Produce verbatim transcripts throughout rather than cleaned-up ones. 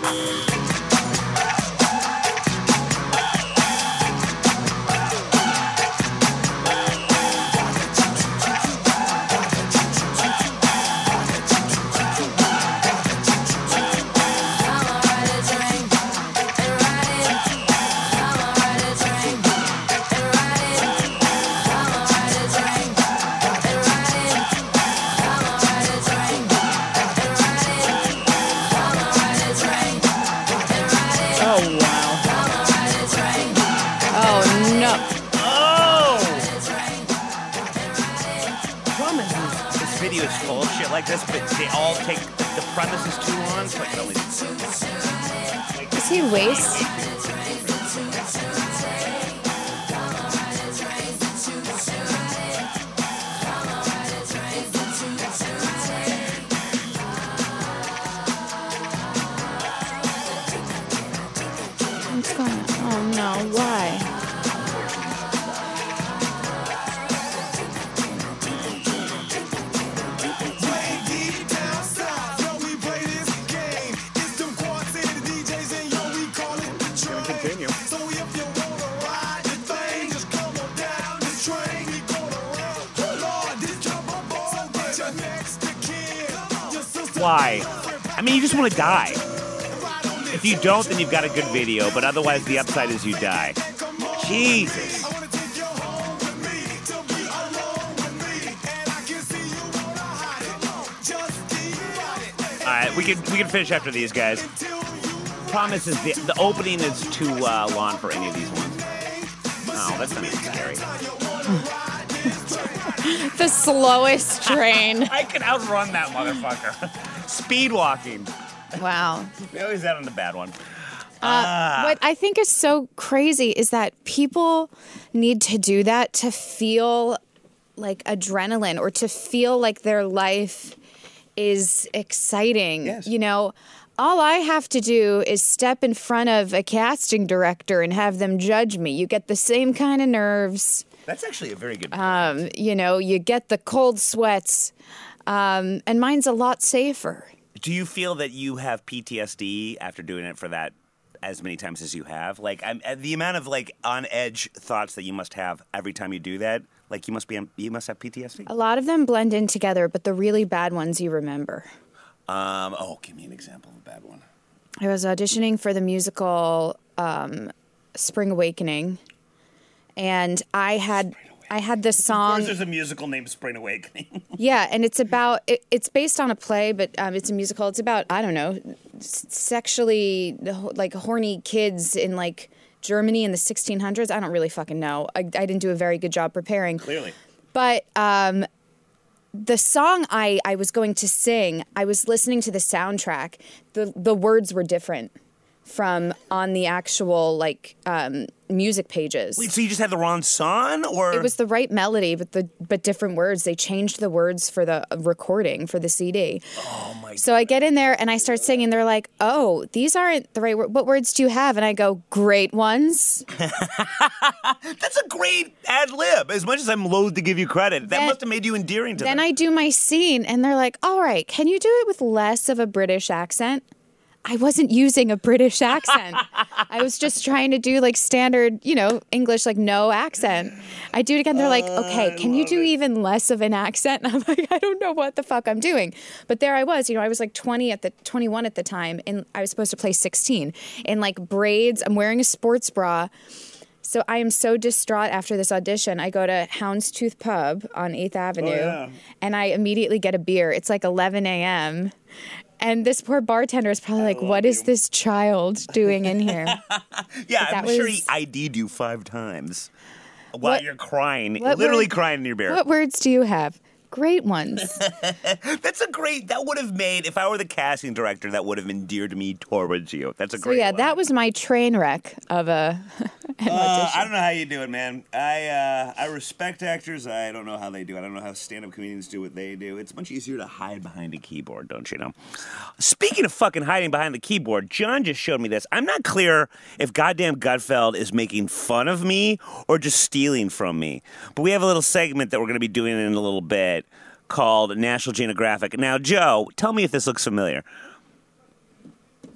Like this, but they all take the premise is too long, so like it only. Like, is he waste? What's going on? Oh no! Why? Why? I mean, you just want to die. If you don't, then you've got a good video, but otherwise the upside is you die. Jesus. Alright, we can we can finish after these guys. Promise is the, the opening is too uh, long for any of these ones. Oh, that's not even scary. The slowest train. I could outrun that motherfucker. Speed walking. Wow. We always had on the bad one. Uh, uh, what I think is so crazy is that people need to do that to feel like adrenaline or to feel like their life is exciting. Yes. You know, all I have to do is step in front of a casting director and have them judge me. You get the same kind of nerves. That's actually a very good point. Um, you know, you get the cold sweats, um, and mine's a lot safer. Do you feel that you have P T S D after doing it for that as many times as you have? Like, I'm, the amount of, like, on-edge thoughts that you must have every time you do that, like, you must be, you must have P T S D? A lot of them blend in together, but the really bad ones you remember. Um, oh, give me an example of a bad one. I was auditioning for the musical um, Spring Awakening, and I had I had this song. Of course, there's a musical named Spring Awakening. Yeah, and it's about it, it's based on a play, but um, it's a musical. It's about I don't know, s- sexually like horny kids in like Germany in the sixteen hundreds. I don't really fucking know. I, I didn't do a very good job preparing. Clearly, but um, the song I I was going to sing, I was listening to the soundtrack. the The words were different from on the actual like um, music pages. Wait, so you just had the wrong song, or it was the right melody, but the but different words. They changed the words for the recording for the C D. Oh my! So I get in there and I start singing. They're like, "Oh, these aren't the right words. What words do you have?" And I go, "Great ones." That's a great ad lib. As much as I'm loath to give you credit, that Then- must have made you endearing to Then them. I do my scene, and they're like, "All right, can you do it with less of a British accent?" I wasn't using a British accent. I was just trying to do like standard, you know, English, like no accent. I do it again. They're like, okay, can you do it. even less of an accent? And I'm like, I don't know what the fuck I'm doing. But there I was, you know, I was like twenty at the twenty-one at the time, and I was supposed to play sixteen in like braids. I'm wearing a sports bra. So I am so distraught after this audition. I go to Houndstooth Pub on eighth Avenue, Oh, yeah. and I immediately get a beer. It's like eleven a.m., and this poor bartender is probably like, what is you. this child doing in here? Yeah, that I'm sure was- he I D'd you five times while What- you're crying, what literally word- crying in your beer. What words do you have? Great ones. That's a great. That would have made, if I were the casting director, that would have endeared me towards you. That's a So great. yeah, one. that was my train wreck of a an Uh, audition. I don't know how you do it, man. I uh, I respect actors. I don't know how they do it. I don't know how stand-up comedians do what they do. It's much easier to hide behind a keyboard, don't you know? Speaking of fucking hiding behind the keyboard, John just showed me this. I'm not clear if goddamn Gutfeld is making fun of me or just stealing from me. But we have a little segment that we're going to be doing in a little bit called National Geographic. Now, Joe, tell me if this looks familiar.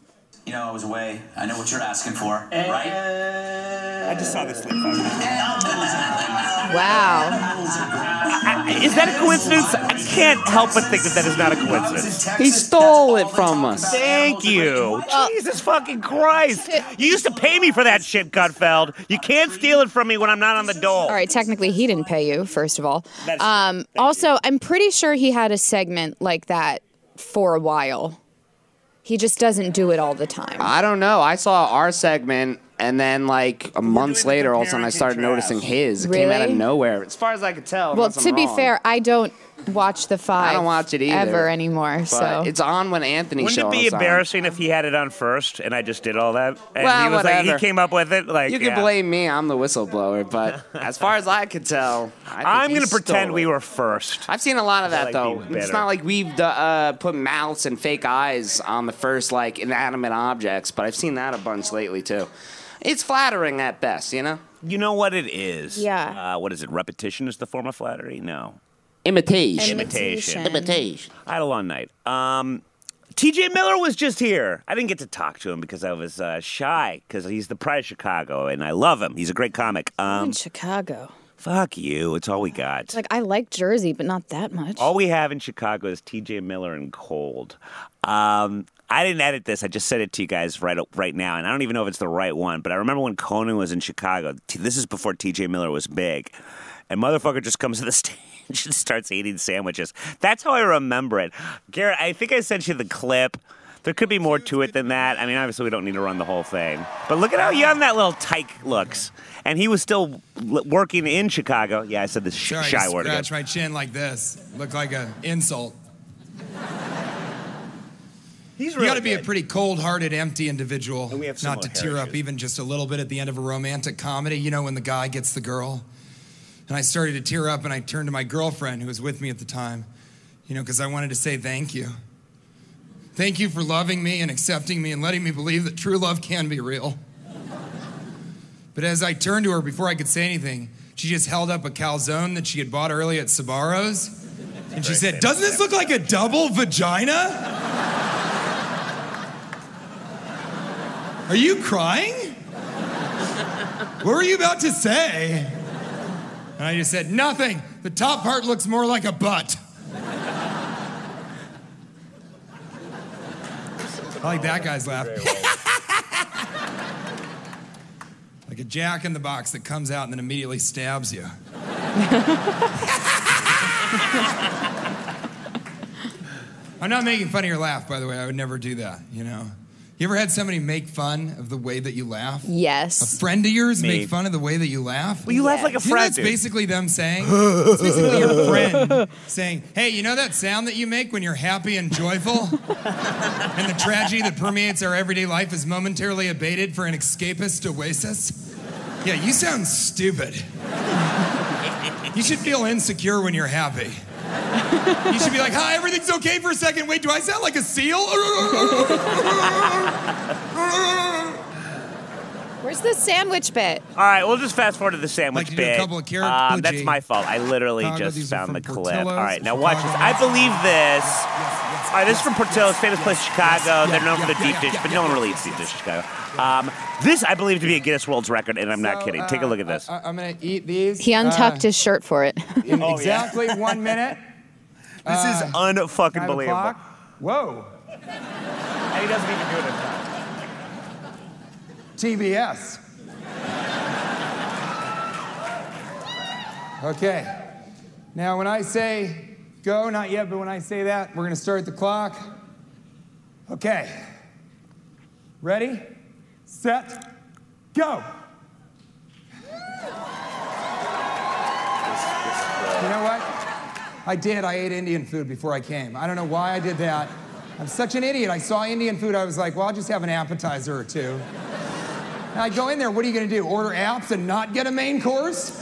You know, I was away. I know what you're asking for, right? I just saw this like five minutes ago. Wow. I- Is that a coincidence? I can't help but think that that is not a coincidence. He stole it from us. Thank you. Jesus fucking Christ. You used to pay me for that shit, Gutfeld. You can't steal it from me when I'm not on the dole. All right, technically he didn't pay you, first of all. That's true. Um, Thank also, you. I'm pretty sure he had a segment like that for a while. He just doesn't do it all the time. I don't know. I saw our segment, and then like a months doing the later, all of a sudden I comparing started contrast. noticing his. It came out of Really? nowhere, as far as I could tell. Well, unless to I'm be wrong. fair, I don't watch the five. I don't watch it either. ever anymore. But So it's on when Anthony Wouldn't shows it be on. embarrassing if he had it on first and I just did all that? And Well, he was like, whatever. he came up with it. Like, You can yeah. blame me. I'm the whistleblower. But as far as I could tell, I think I'm he going to pretend stole we it. were first. I've seen a lot of that like though. being It's bitter. not like we've uh, put mouths and fake eyes on the first like inanimate objects, but I've seen that a bunch lately too. It's flattering at best, you know. You know what it is? Yeah. Uh, what is it? Repetition is the form of flattery? No. Imitation. Imitation. Imitation. I had a long night. Um, T J Miller was just here. I didn't get to talk to him because I was uh, shy because he's the pride of Chicago, and I love him. He's a great comic. I'm Um, in Chicago. fuck you. It's all we got. It's like I like Jersey, but not that much. All we have in Chicago is T J Miller and Cold. Um, I didn't edit this. I just said it to you guys right right now, and I don't even know if it's the right one. But I remember when Conan was in Chicago. T- This is before T J Miller was big. And motherfucker just comes to the stage and starts eating sandwiches. That's how I remember it. Garrett, I think I sent you the clip. There could be more to it than that. I mean, obviously, we don't need to run the whole thing. But look at how young that little tyke looks. And he was still l- working in Chicago. Yeah, I said this sh- Sorry, shy I word again. scratch my chin like this. Look like an insult. He's You really got to be a good. pretty cold-hearted, empty individual And we have not to similar tear up heritages. even just a little bit at the end of a romantic comedy. You know, when the guy gets the girl. And I started to tear up, and I turned to my girlfriend, who was with me at the time, you know, because I wanted to say thank you. Thank you for loving me and accepting me and letting me believe that true love can be real. But as I turned to her, before I could say anything, she just held up a calzone that she had bought early at Sbarro's. And she said, "Doesn't this look like a double vagina?" Are you crying? What were you about to say? And I just said, "Nothing. The top part looks more like a butt." I like that guy's laugh. Like a jack in the box that comes out and then immediately stabs you. I'm not making fun of your laugh, by the way. I would never do that, you know? You ever had somebody make fun of the way that you laugh? A Yes. friend of yours Me. make fun of the way that you laugh? Well, you laugh Yeah. like a You think frat that's dude. basically them saying, it's basically your friend saying, "Hey, you know that sound that you make when you're happy and joyful? And the tragedy that permeates our everyday life is momentarily abated for an escapist oasis? Yeah, you sound stupid. You should feel insecure when you're happy. You should be like, hi, everything's okay for a second. Wait, do I sound like a seal?" Where's the sandwich bit? All right, we'll just fast forward to the sandwich Like to do a bit. couple of carrot um, bougie. that's my fault. I literally Chicago, these just are found the from clip. Portillo's. All right, now watch this. Chicago. I believe this. Yes, yes, All right, this is from Portillo's, famous place in Chicago. yes, They're known yeah, for their yeah, deep yeah, dish, yeah, but yeah, no one yeah, really yes, eats deep dish yes. in Chicago. Um, this I believe to be a Guinness World's Record, and I'm not So, kidding. uh, Take a look at this. I, I'm going to eat these. He untucked uh, his shirt for it. in Oh, yeah. exactly one minute. This is unfucking Five believable. o'clock. Whoa. And he doesn't even do it in time. T B S. Okay. Now, when I say go, not yet, but when I say that, we're going to start the clock. Okay. Ready, set, go. You know what? I did. I ate Indian food before I came. I don't know why I did that. I'm such an idiot. I saw Indian food. I was like, well, I'll just have an appetizer or two. And I go in there. What are you going to do? Order apps and not get a main course?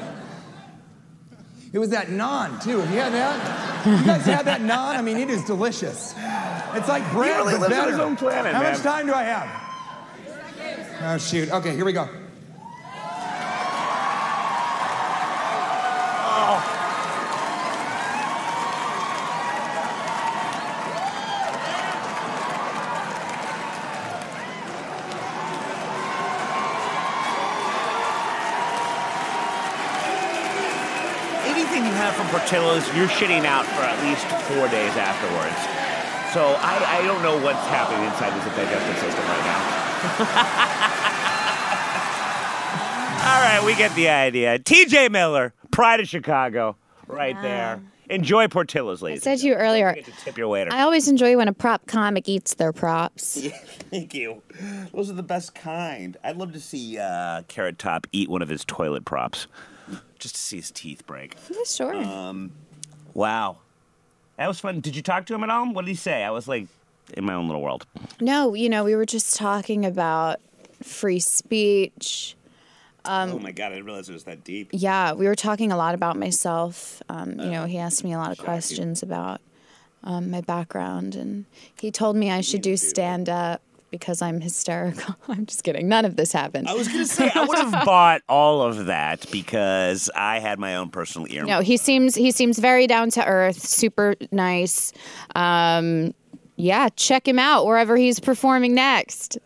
It was that naan, too. Have you had that? You guys had that naan? I mean, it is delicious. It's like bread, really but lives on better. his own planet, How man. much time do I have? Oh, shoot. Okay, here we go. anything you have from Portillo's, you're shitting out for at least four days afterwards. So I, I don't know what's happening inside this digestive system right now. All right, we get the idea. T J Miller, Pride of Chicago, right Yeah. there. Enjoy Portillo's, I ladies. said to you earlier, Don't forget to tip your waiter. I always enjoy when a prop comic eats their props. Thank you. Those are the best kind. I'd love to see uh, Carrot Top eat one of his toilet props, just to see his teeth break. Yeah, sure. Um, wow. That was fun. Did you talk to him at all? What did he say? I was like in my own little world. No, you know, we were just talking about free speech. Um, oh my God, I didn't realize it was that deep. Yeah, we were talking a lot about myself. Um, you know, he asked me a lot of questions about um, my background, and he told me I should do stand up because I'm hysterical. I'm just kidding. None of this happened. I was going to say, I would have bought all of that because I had my own personal ear. No, he seems he seems very down to earth, super nice. Um, yeah, check him out wherever he's performing next.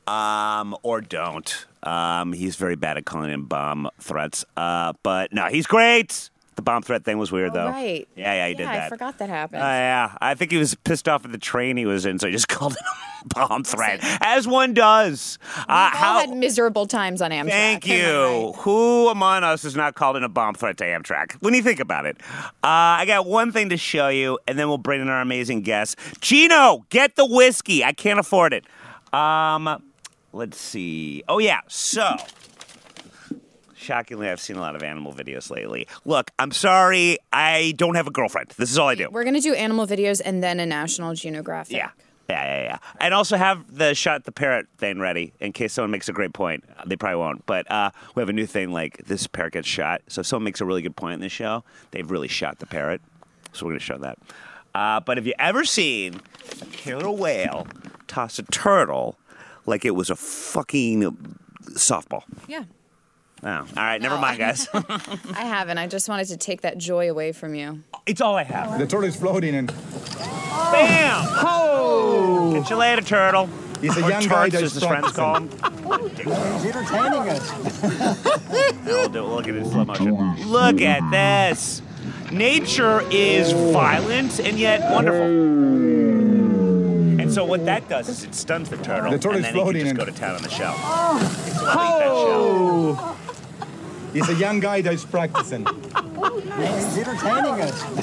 Um, or don't. Um, he's very bad at calling in bomb threats. Uh, but no, he's great. The bomb threat thing was weird, Oh, though. right. Yeah, yeah, he did Yeah, that. I forgot that happened. Uh, yeah, I think he was pissed off at the train he was in, so he just called it a bomb threat, as one does. Uh, We've all how? had miserable times on Amtrak. Thank Am I you. right? Who among us has not called in a bomb threat to Amtrak? When you think about it. Uh, I got one thing to show you, and then we'll bring in our amazing guest. Gino, get the whiskey. I can't afford it. Um, let's see. Oh, yeah. So, shockingly, I've seen a lot of animal videos lately. Look, I'm sorry. I don't have a girlfriend. This is all I do. We're going to do animal videos and then a National Geographic. Yeah. Yeah, yeah, yeah. And also have the shot the parrot thing ready in case someone makes a great point. They probably won't. But uh, we have a new thing like this parrot gets shot. So if someone makes a really good point in this show, they've really shot the parrot. So we're going to show that. Uh, but have you ever seen a killer whale toss a turtle like it was a fucking softball? Yeah. Oh, all right. Never No. mind, guys. I haven't. I just wanted to take that joy away from you. It's all I have. The turtle is floating and Bam! Oh! Catch you later, turtle. he's a Or young guy turks, that's as his friends call him. He's entertaining us. We'll do, we'll look at it in slow motion. Look at this. Nature is violent and yet wonderful. And so what that does is it stuns the turtle, The turtle and is then he can floating just in- go to town on the show. It's a love that show. He's a young guy that's practicing. He's entertaining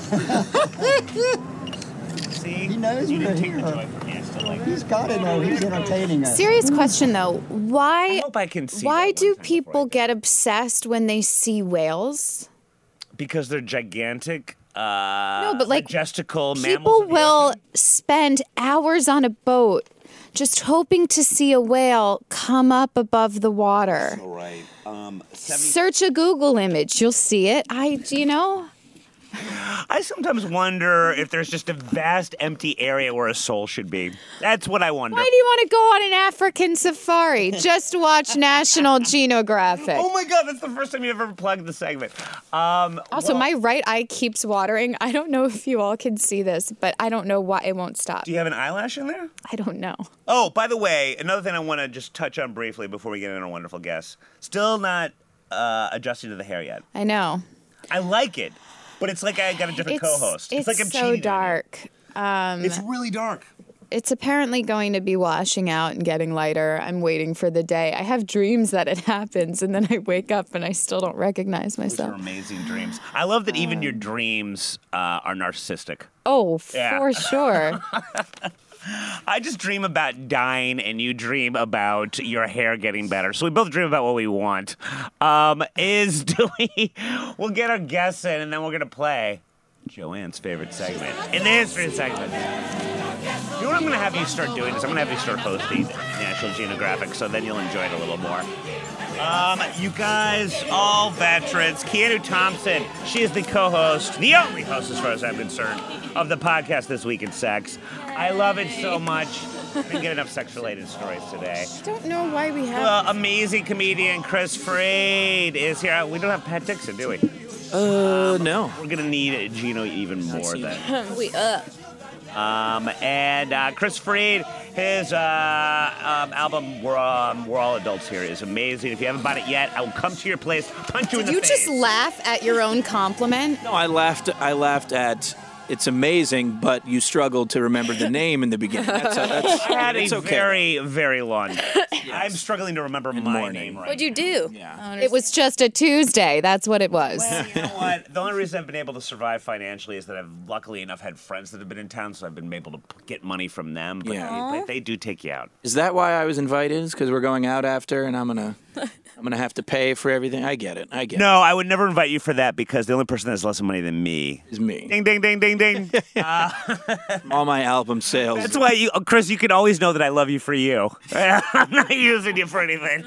us. See? He knows you we're didn't take the here. joy from me. I still like He's it. got to know he's entertaining us. Serious question though. I Why hope I can see why that do one time before I people go. get obsessed when they see whales? Because they're gigantic, uh, No, but, like, majestical mammals. People of the will ocean. spend hours on a boat just hoping to see a whale come up above the water. All right. Um, seventy Search a Google image, you'll see it. I, you know, I sometimes wonder if there's just a vast empty area where a soul should be. That's what I wonder. why do you want to go on an African safari? Just watch National Geographic. Oh my God, that's the first time you've ever plugged the segment. Um, Also, well, my right eye keeps watering. I don't know if you all can see this, but I don't know why it won't stop. do you have an eyelash in there? I don't know. Oh, by the way, another thing I want to just touch on briefly before we get into our wonderful guests. Still not uh, adjusting to the hair yet. I know. I like it, but it's like I got a different It's, co-host. it's like I'm so cheating on you. dark. Um, It's really dark. It's apparently going to be washing out and getting lighter. I'm waiting for the day. I have dreams that it happens, and then I wake up and I still don't recognize Those are myself. amazing dreams. I love that even your dreams uh, are narcissistic. Oh, Yeah. for sure. I just dream about dying, and you dream about your hair getting better. So we both dream about what we want. Um, is do we? We'll get our guests in, and then we're gonna play Joanne's favorite segment in the history segment. You know what I'm gonna have you start doing is I'm gonna have you start hosting National Geographic, so then you'll enjoy it a little more. Um, you guys, all veterans. Keanu Thompson, she is the co-host, the only host as far as I'm concerned, of the podcast This Week in Sex. I love it so much. I didn't get enough sex-related stories today. I don't know why we have. Well, amazing comedian Chris Freed is here. We don't have Pat Dixon, do we? Uh, no. We're gonna need Gino even more than. we up. Um, and uh, Chris Freed His uh, um, album, We're, um, We're All Adults Here, is amazing. If you haven't bought it yet, I will come to your place, punch you in Did the you face. just laugh at your own compliment? No, I laughed. I laughed at. It's amazing, but you struggled to remember the name in the beginning. That's, that's, I had it's a okay. very, very long day. I'm struggling to remember In my morning. name right What'd you do? Yeah. It was just a Tuesday. That's what it was. Well, you know what? The only reason I've been able to survive financially is that I've luckily enough had friends that have been in town, so I've been able to p- get money from them. But, Yeah. they, but they do take you out. Is that why I was invited? Is because we're going out after, and I'm gonna, I'm gonna have to pay for everything. I get it. I get No, I would never invite you for that because the only person that has less money than me it. Is me. Ding, ding, ding, ding, ding. All my album sales. That's why you, Chris. You can always know that I love you for you. I'm not using you for anything.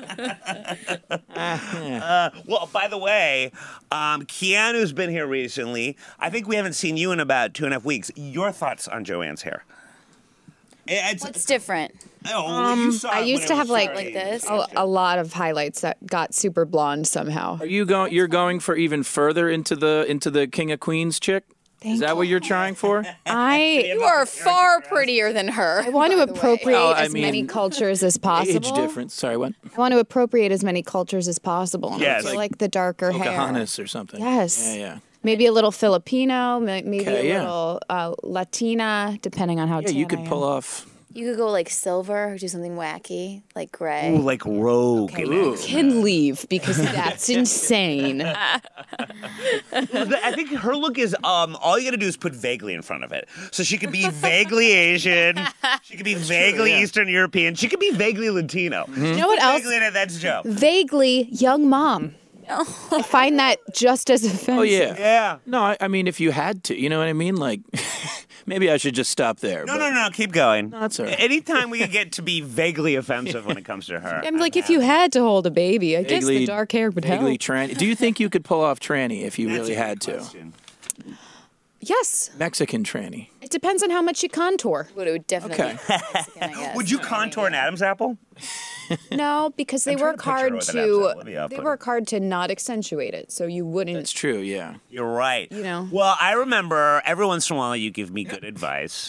uh, well, by the way, um, Keanu's been here recently. I think we haven't seen you in about two and a half weeks. Your thoughts on Joanne's hair? It's, What's different? oh, well, you saw I it when used it to was have like starting. Like this? a, a lot of highlights that got super blonde somehow. Are you going? You're going for even further into the into the King of Queens chick? Is that what you're trying for? I You are far prettier than her. I want to by the way. appropriate Well, I as many mean, cultures as possible. Age difference. Sorry, what? I want to appropriate as many cultures as possible. And Yes. I feel like the darker hair. Pocahontas or something. Yes. Yeah, yeah. Maybe a little Filipino, ma- maybe Okay, a yeah. little uh, Latina, depending on how Yeah, tan you could I am. pull off. You could go like silver or do something wacky, like gray. Ooh, like Rogue. and Ooh. X. Can leave because that's insane. I think her look is um all you gotta do is put vaguely in front of it. So she could be vaguely Asian, she could be vaguely yeah. Eastern European, she could be vaguely Latino. You know what else? Vaguely, that's Joe. Vaguely young mom. I find that just as offensive. Oh yeah. Yeah. No, I, I mean if you had to, you know what I mean? Like, maybe I should just stop there. No, but- no, no, keep going. No, that's all right. Anytime we can get to be vaguely offensive when it comes to her. I'm like, if you had to hold a baby, I guess the Vaguely- dark hair would help. Vaguely tranny. Do you think you could pull off tranny if you That's really a good had to? question. Yes. Mexican tranny. It depends on how much you contour. Would it would definitely Okay. be Mexican, I guess. Would you contour an Adam's apple? No, because they I'm trying work to picture hard what that to episode would be. I'll they put work hard to not accentuate it, so you wouldn't. That's true. Yeah. You're right. You know. Well, I remember every once in a while you give me good advice.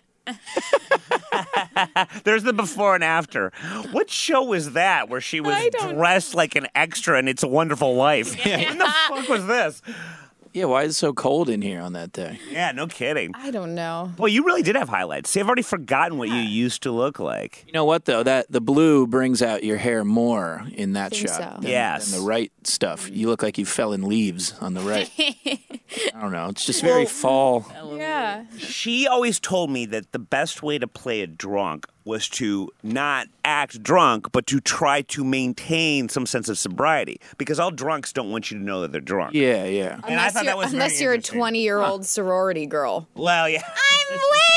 There's the before and after. What show was that where she was I don't- dressed like an extra in It's a Wonderful Life? When the fuck was this? Yeah. Why is it so cold in here on that day? Yeah, no kidding. I don't know. Well, you really did have highlights. See, I've already forgotten what you used to look like. You know what though? That the blue brings out your hair more in that Think shot so. than, Yes. than the right stuff. You look like you fell in leaves on the right. I don't know. It's just very fall. Yeah. She always told me that the best way to play a drunk was to not act drunk, but to try to maintain some sense of sobriety. Because all drunks don't want you to know that they're drunk. Yeah, yeah. And I Unless thought you're, that was very unless you're a interesting. twenty-year-old sorority girl. Well, yeah. I'm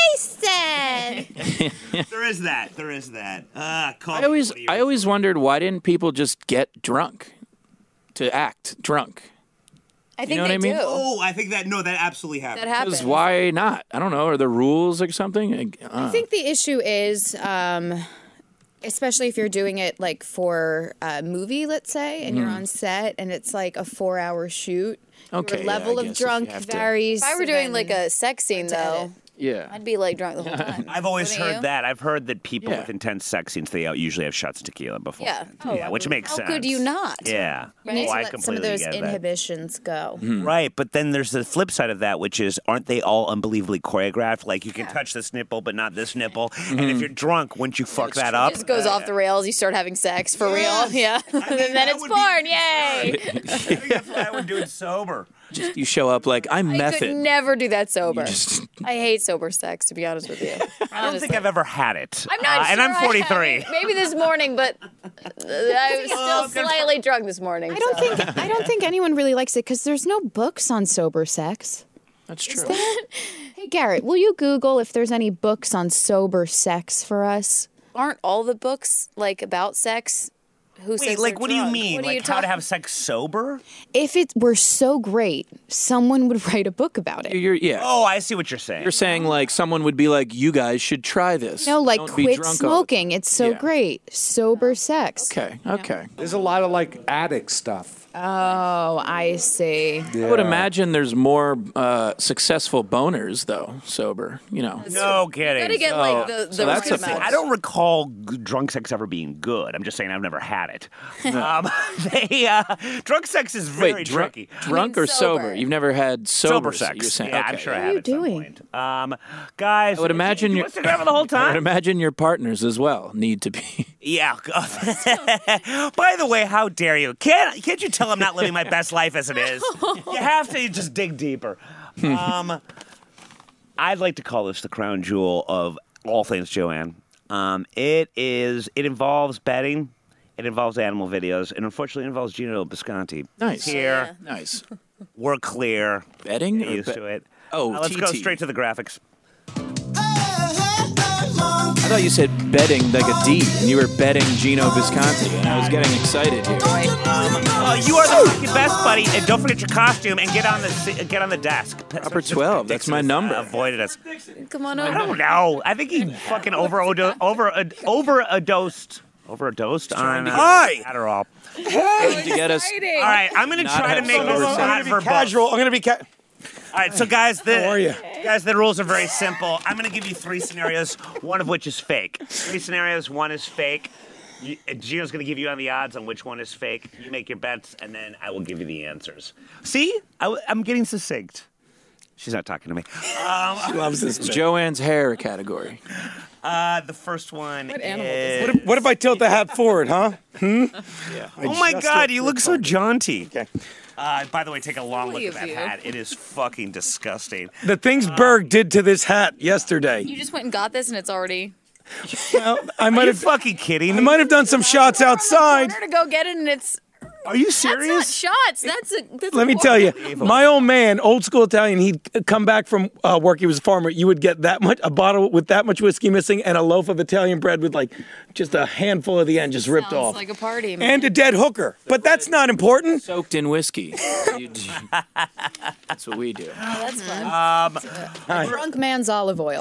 wasted. There is that. There is that. Ah, call I me always, twenty I years always wondered why didn't people just get drunk to act drunk? I think know what they I mean? do. Oh, I think that no, that absolutely happened. That happens. Because why not? I don't know. Are there rules or something? Uh, I think the issue is, um, especially if you're doing it like for a movie, let's say, and you're on set and it's like a four-hour shoot. Okay, Your yeah, level I of guess if you drunk have to- varies. If I were doing like than- a sex scene to though, edit. yeah. I'd be like drunk the whole time. I've always Wouldn't heard you? that. I've heard that people Yeah. with intense sex scenes, they usually have shots of tequila before. Yeah. yeah, which makes How sense. could you not? Yeah. You need Oh, to I let some of completely those get that. inhibitions go. Right, but then there's the flip side of that, which is aren't they all unbelievably choreographed? Like you can touch this nipple, but not this nipple. And if you're drunk, once you fuck that up, It just goes off the rails. You start having sex for Yes. real. Yeah. mean, and then that it's would be- porn. Yay. I think that's what I would do it sober. Just you show up like I'm I could method. never do that sober. just- I hate sober sex, to be honest with you. I don't think I've ever had it. I'm not Uh, sure and I'm I forty-three. have. Maybe this morning, but I was Oh, still good slightly drunk this morning. I don't so. think I don't think anyone really likes it because there's no books on sober sex. That's true. Hey Garrett, will you Google if there's any books on sober sex for us? Aren't all the books like about sex Who Wait, says like, they're what do you drugged? mean? What are Like, you how to talking- have sex sober? If it were so great, someone would write a book about it. You're, yeah. Oh, I see what you're saying. You're saying like someone would be like, you guys should try this. No, like Don't be quit drunk all the smoking. It's so Yeah. great. Sober sex. Okay, okay. There's a lot of like addict stuff. Oh, I see. I would imagine there's more uh, successful boners though, sober. You know. No kidding. gotta get, like, the- so the that's right a amount. I don't recall g- drunk sex ever being good. I'm just saying I've never had it. um, they, uh, drunk sex is very Wait, drunk, tricky. drunk I mean, or sober? sober. You've never had sober, Sober sex. You're saying, yeah, okay. I'm sure I What have are you at some doing? point. Um, guys, I would imagine you your want to have it the whole I would time. imagine your partners as well need to be. Yeah. By the way, how dare you? Can't can't you tell I'm not living my best life as it is? You have to just dig deeper. Um, I'd like to call this the crown jewel of all things Joanne. Um, it is. It involves betting. It involves animal videos, and unfortunately, it involves Gino Bisconti. Nice. Here, Nice. we're clear. Betting Get or used bet- to it. Oh, Uh, let's T go T. straight to the graphics. I thought you said betting like a D, and you were betting Gino Visconti, and I was getting excited here. Uh, you are the fucking best, buddy, and don't forget your costume and get on the si- get on the desk. Upper twelve. That's my number. Uh, avoided us. Come on I over. don't know. I think he fucking over over over a dosed over a dosed on uh, Hi. Adderall. Trying to get us. All right, I'm gonna Not try to have make sober this sex. not I'm gonna be verbose. casual. I'm gonna be ca- All right, so guys, the How are you? guys, the rules are very simple. I'm gonna give you three scenarios, one of which is fake. Three scenarios, one is fake. You, uh, Gino's gonna give you on the odds on which one is fake. You make your bets, and then I will give you the answers. See, I, am getting succinct. She's not talking to me. Um, She loves this. It's bit. Joanne's hair category. uh, the first one What animal is. What if, what if I tilt the hat forward, huh? Hmm? Yeah. I Oh my just God, looked you for look so color. jaunty. Okay. Uh, by the way, take a long look Silly at that of you. hat. It is fucking disgusting. The things Berg did to this hat yesterday. You just went and got this, and it's already. Well, I Are might you have. fucking kidding I me? might have done some shots outside. Corner to go get it, and it's. Are you That's serious? not shots. That's a. That's a Let me tell you, Unbelievable. my old man, old school Italian, he'd come back from uh, work. He was a farmer. You would get that much, a bottle with that much whiskey missing, and a loaf of Italian bread with like just a handful of the end just ripped Sounds off, like a party, man. and a dead hooker. But that's not important. Soaked in whiskey. You do- That's what we do. That's fun. Um, Drunk man's olive oil.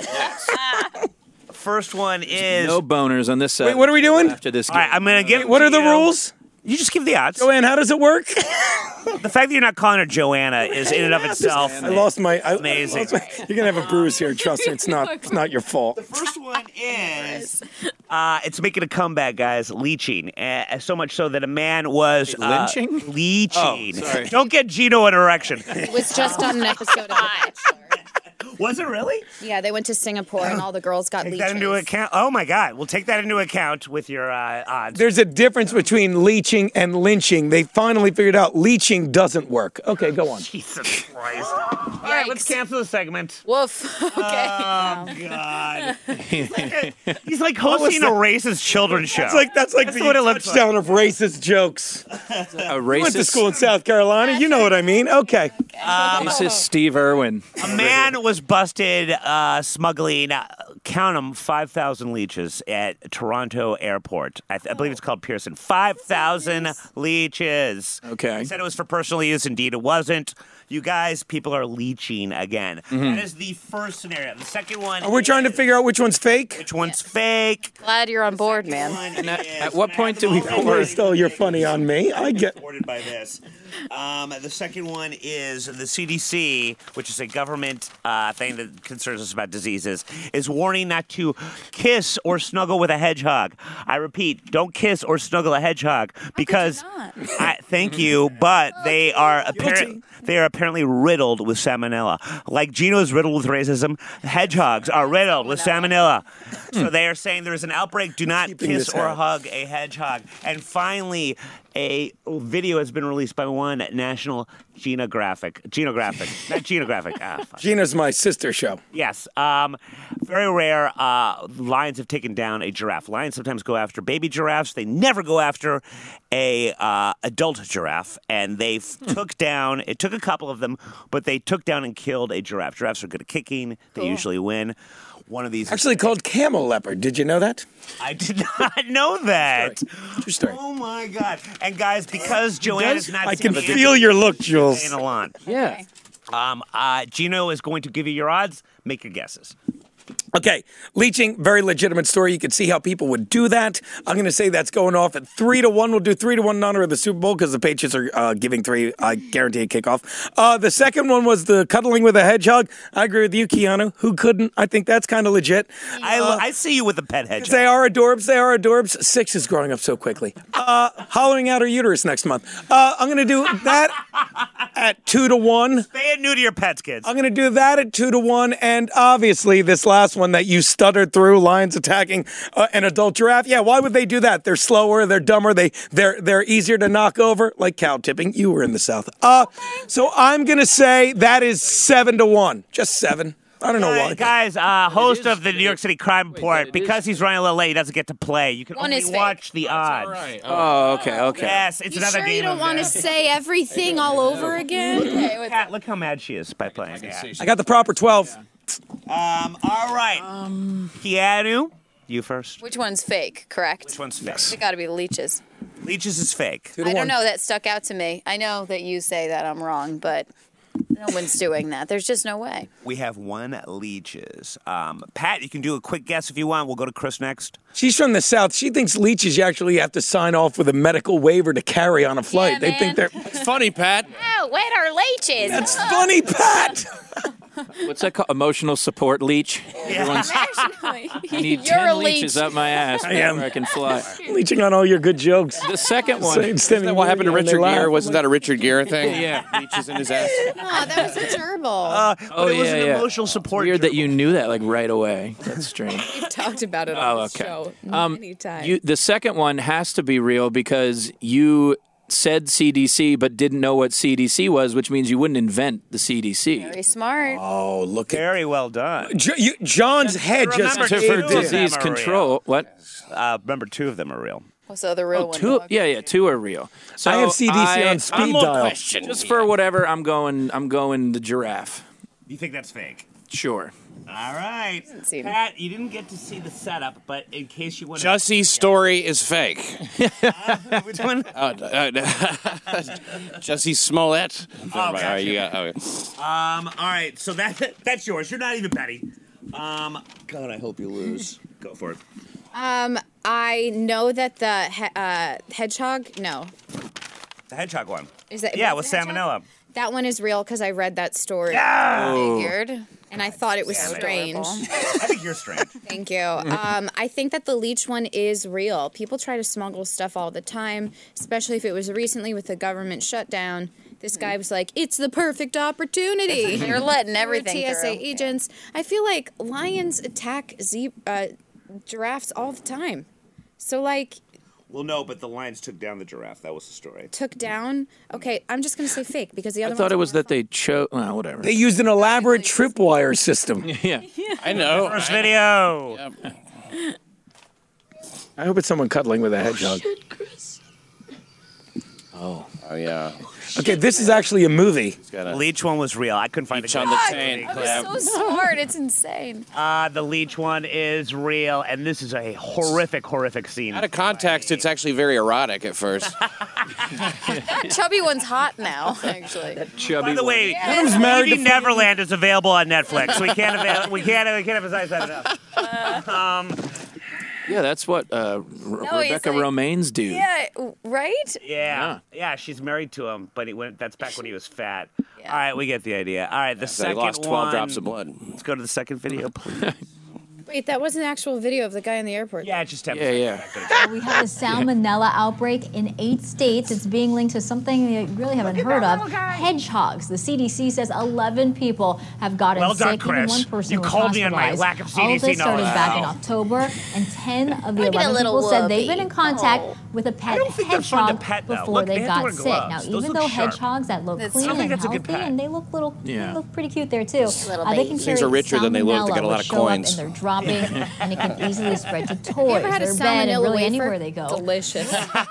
First one is. No boners on this side. Wait, what are we doing? After this All game. right, I'm gonna give. What are the Gino- rules? You just give the odds. Joanne, how does it work? The fact that you're not calling her Joanna is in and of itself. I lost my. I, Amazing. I lost my- you're gonna have a bruise here. Trust me, it's not. It's not your fault. First one is uh, it's making a comeback, guys. Leeching, uh, so much so that a man was uh, Lynching? Leeching. Oh, sorry. Don't get Gino an erection. It was just on an episode of The Bachelor. Was it really? Yeah, they went to Singapore and all the girls got Take leeches. that into account. Oh my God, we'll take that into account with your uh, odds. There's a difference between leeching and lynching. They finally figured out leeching doesn't work. Okay, go on. Jesus Christ! All right, let's cancel the segment. Woof. Okay. Oh God! He's like, a- he's like hosting a racist children's show. That's like that's like That's the what it looks touchdown of racist jokes. A You went to racist, school in South Carolina. You know what I mean. Okay. racist Steve Irwin. A man was busted uh, smuggling, uh, count them, five thousand leeches at Toronto Airport. I, th- I believe it's called Pearson. five thousand leeches. Okay. He said it was for personal use. Indeed, it wasn't. You guys, people are leeching again. That is the first scenario. The second one Are we trying to figure out which one's fake? which one's fake. Glad you're on board, man. One at- is- at what point do we- Don't worry, still, you're funny on me. I get. Supported by this. Um, the second one is the C D C, which is a government uh, thing that concerns us about diseases, is warning not to kiss or snuggle with a hedgehog. I repeat, don't kiss or snuggle a hedgehog because. I, thank you, but they are apparently they are apparently riddled with salmonella. Like Gino is riddled with racism, hedgehogs are riddled with salmonella. So they are saying there is an outbreak. Do not Keeping kiss this or out. hug a hedgehog. And finally, a video has been released by one National Genographic. Genographic. Not Genographic. Ah, fuck. Gina's my sister show. Yes. Um, very rare. Uh, lions have taken down a giraffe. Lions sometimes go after baby giraffes. They never go after a uh, adult giraffe, and they f- took down. It took a couple of them, but they took down and killed a giraffe. Giraffes are good at kicking. They Cool. usually win. One of these Actually called camel leopard. Did you know that? I did not know that. True story. Oh my god! And guys, because Joanna's not, I seen can the feel your look, Jules. saying a lot. Yeah. Um, uh, Gino is going to give you your odds. Make your guesses. Okay, leeching, very legitimate story. You can see how people would do that. I'm going to say that's going off at three to one. We'll do three to one in honor of the Super Bowl because the Patriots are uh, giving three. I guarantee a kickoff. Uh, the second one was the cuddling with a hedgehog. I agree with you, Keanu. Who couldn't? I think that's kind of legit. I, Uh, I see you with the pet hedgehog. They are adorbs. They are adorbs. Six is growing up so quickly. Uh, hollowing out her uterus next month. Uh, I'm going to do that at two to one. Stay it new to your pets, kids. I'm going to do that at two to one. And obviously, this last one that you stuttered through, lions attacking uh, an adult giraffe. Yeah, why would they do that? They're slower. They're dumber. They they're they're easier to knock over, like cow tipping. You were in the South. Uh, so I'm going to say that is seven to one. Just seven. I don't know why. Guys, uh, host of the New York City Crime Report, because he's running a little late, he doesn't get to play. You can One only is fake. watch the odds. Oh, okay, okay. Yes, it's You another sure game you don't of want to that. say everything all over again? Okay, what's Kat, look how mad she is by playing. Yeah. I got the proper twelve. Um, all right. Um, Keanu, you first. Which one's fake, correct? Which one's fake? It got to be leeches. Leeches is fake. I don't know. That stuck out to me. I know that you say that I'm wrong, but no one's doing that. There's just no way. We have one leeches. Um, Pat, you can do a quick guess if you want. We'll go to Chris next. She's from the South. She thinks leeches you actually have to sign off with a medical waiver to carry on a flight. Yeah, they man. think they're. It's funny, Pat. Oh, what are leeches? That's funny, Pat. What's that called? Emotional support leech? Everyone's, I need You're a ten leech. leeches up my ass I am. before I can fly. Leeching on all your good jokes. The second one. Same- same Isn't that what happened to when they Richard laugh. Gere? Wasn't that a Richard Gere thing? Yeah. Leeches in his ass. Oh, that was a gerbil. Uh, Oh, but it was yeah, an yeah. emotional support. Weird that gerbil. you knew that like right away. That's strange. We've talked about it Oh, on this okay. show Um, many times. You, the second one has to be real because you said C D C but didn't know what C D C was, which means you wouldn't invent the C D C. Very smart. Oh, look at Very well done. J- you, John's head just remember, For two of them disease are control. What? Uh, remember, two of them are real. What's the other real Oh, one? two. dog? Yeah, yeah, two are real. So I have C D C I- on speed I'm- dial. Just for whatever, I'm going. I'm going the giraffe. You think that's fake? Sure. All right. seen it. Pat, you didn't get to see the setup, but in case you want to. Jussie's story is fake. Which one? Uh, uh, Jussie Smollett. All gotcha. right, you got, okay. Um, all right, so that that's yours. You're not even petty. Um, God, I hope you lose. Go for it. Um, I know that the he- uh, hedgehog. No, The hedgehog one. is that? Yeah, was with the hedgehog? salmonella. That one is real because I read that story. Yeah. Figured. And I thought it was Damn it. strange. I think you're strange. Thank you. Um, I think that the leech one is real. People try to smuggle stuff all the time, especially if it was recently with the government shutdown. This guy was like, "It's the perfect opportunity." You're letting We're everything T S A through. agents. I feel like lions attack ze- uh, giraffes all the time. So like, Well, no, but the lions took down the giraffe. That was the story. took down. Okay, I'm just gonna say fake because the I other. thought ones it are was more that they chose. Well, whatever. They used an elaborate tripwire system. yeah. I know. First I- video. I hope it's someone cuddling with a hedgehog. Oh, oh yeah. Okay, this is actually a movie. He's got The a leech one was real. I couldn't find leech a on the chain. I'm so smart. It's insane. Uh, the leech one is real, and this is a horrific, horrific scene. Out of context, it's actually very erotic at first. That chubby one's hot now, actually. Chubby By the way, Yeah. Adam's married Leaving to- Neverland is available on Netflix. We can't avail- we can't we can't emphasize that enough. Um, Yeah, that's what uh, R- he's Rebecca like- Romaine's do. Yeah, right? yeah, yeah, she's married to him, but he went. That's back when he was fat. Yeah. All right, we get the idea. All right, the So he second lost twelve one. drops of blood. Let's go to the second video, please. Wait, that was an actual video of the guy in the airport. Yeah, just have Yeah, yeah. We have a salmonella outbreak in eight states. It's being linked to something you really haven't heard of, hedgehogs. The C D C says eleven people have gotten Well done, sick. Even Chris. one person You was called me on my hospitalized. lack of All of C D C this started knowledge. back in Wow. October, and ten of the Look at a eleven little people said they've whoopee. been in contact Oh. with a pet don't think they're fun to hedgehog pet, though. before Look, they, they have to got wear sick. gloves. Now, Those even look though sharp. hedgehogs that look That's- clean I don't and think that's a good healthy, pet. and they look little, Yeah. they look pretty cute there too. Little Uh, they can babies. carry Things are richer than they look. They got a salmonella, lot which of show up coins. in their dropping, and it can easily spread to toys, You ever had a their bed, and salmonella really wafer? anywhere they go. Delicious.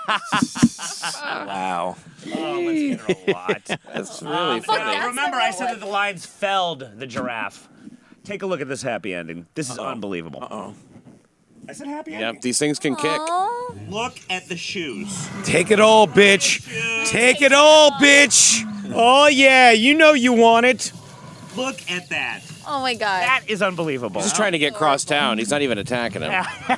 Wow. Oh, let's get her a lot. That's really funny. Now, remember, I said that the lions felled the giraffe. Take a look at this happy ending. This is unbelievable. Uh-oh. I said happy Yep, ending. these things can kick. Look at the shoes. Take it all, bitch. Take it all, bitch. Oh, yeah. You know you want it. Look at that. Oh my God. That is unbelievable. He's just trying to get cross town. He's not even attacking him.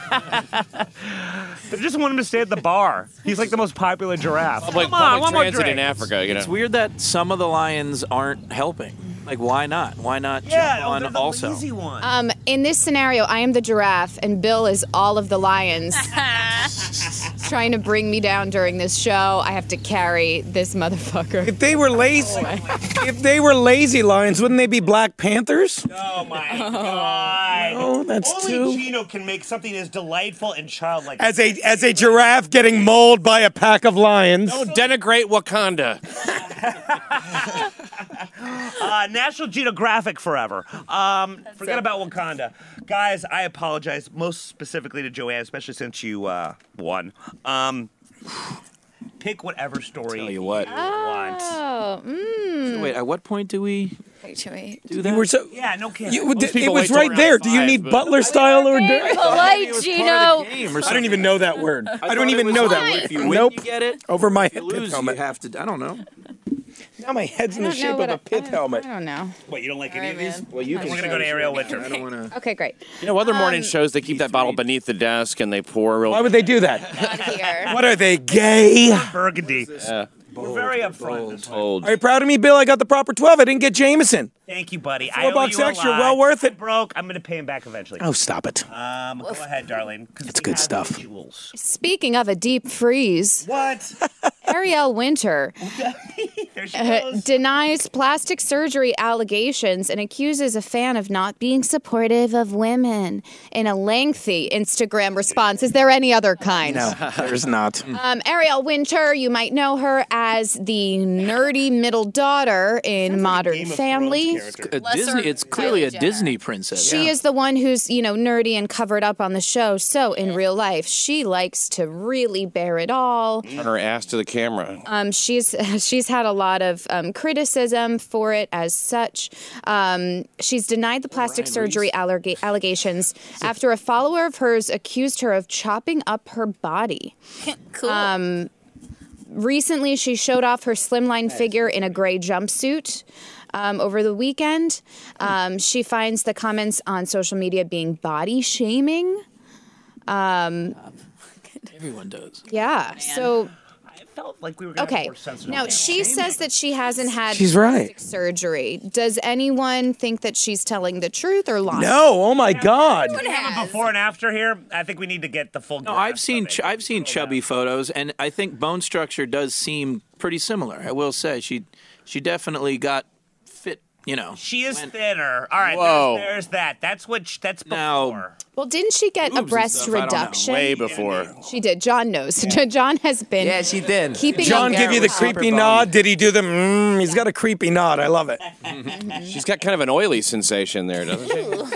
They just want him to stay at the bar. He's like the most popular giraffe. Public, Come on, public one more transit drink. in Africa, you know. It's weird that some of the lions aren't helping. Like, why not? Why not Yeah, jump oh, on they're the also? lazy one. Um, in this scenario, I am the giraffe and Bill is all of the lions. Trying to bring me down during this show. I have to carry this motherfucker. If they were lazy, if they were lazy lions, wouldn't they be Black Panthers? Oh my God! Oh, that's Only too. Gino can make something as delightful and childlike. As a as a giraffe getting mauled by a pack of lions. Don't denigrate Wakanda. uh, National Geographic forever. Um, forget about Wakanda, guys. I apologize most specifically to Joanne, especially since you uh, won. Um, pick whatever story Tell you what. you want. Oh, mmm. Wait, at what point do we Wait, wait. do that? You were so. Yeah, no kidding. You, Most it people was wait till right round there. Do you five, need but- Butler style or? Polite, Gino. I don't even know that word. I, don't thought it even was know like that word. If you win, Nope. you get it. Over my If you pith lose, you helmet. have to. I don't know. Now my head's in I the don't know shape what of a I- pith I helmet. don't know. What, you don't like any All of right, these? man. Well, you can. We're gonna go to Ariel Winter. I don't want to. Okay, great. You know, other morning Um, shows, they keep that bottle beneath the desk and they pour real. Why would they do that? Not here. What are they, gay? Burgundy. Yeah. We're very upfront. this way. Old. Are you proud of me, Bill? I got the proper twelve. I didn't get Jameson. Thank you, buddy. I Four owe bucks you a extra, lot. well worth it. I'm broke. I'm gonna pay him back eventually. Oh, stop it. Um, go ahead, darling. 'cause It's we good have stuff. Jewels. Speaking of a deep freeze, What? Ariel Winter There she uh, goes. denies plastic surgery allegations and accuses a fan of not being supportive of women in a lengthy Instagram response. Is there any other kind? No, there's not. Um, Ariel Winter, you might know her as the nerdy middle daughter in Modern Game of Family. Thrones character. A Lesser Disney. It's clearly a Kylie Jenner. Disney princess. She is the one who's, you know, nerdy and covered up on the show. So in real life, she likes to really bear it all. Turn her ass to the camera. Um, she's she's had a lot of um, criticism for it as such. Um, she's denied the plastic surgery allega- allegations after a follower of hers accused her of chopping up her body. Cool. Um, recently, she showed off her slimline figure in a gray jumpsuit. Um, over the weekend, um, she finds the comments on social media being body shaming. Um, Everyone does. yeah, so I felt like we were gonna have okay. more sensitive. Now she says that she hasn't had She's plastic right. surgery. Does anyone think that she's telling the truth or lying? No, oh my God. we have a before and after here. I think we need to get the full. No, I've seen ch- I've seen chubby photos, and I think bone structure does seem pretty similar. I will say she she definitely got fit. You know, She is thinner. All right, Whoa. there's, there's that. That's what. Sh- that's before. Now- Well, didn't she get a Boobs and breast stuff, I don't know. reduction? Way before. She did. John knows. John has been. Yeah, she did. Keeping John up give you the was super creepy bummed. nod? Did he do the mm? He's got a creepy nod. I love it. She's got kind of an oily sensation there, doesn't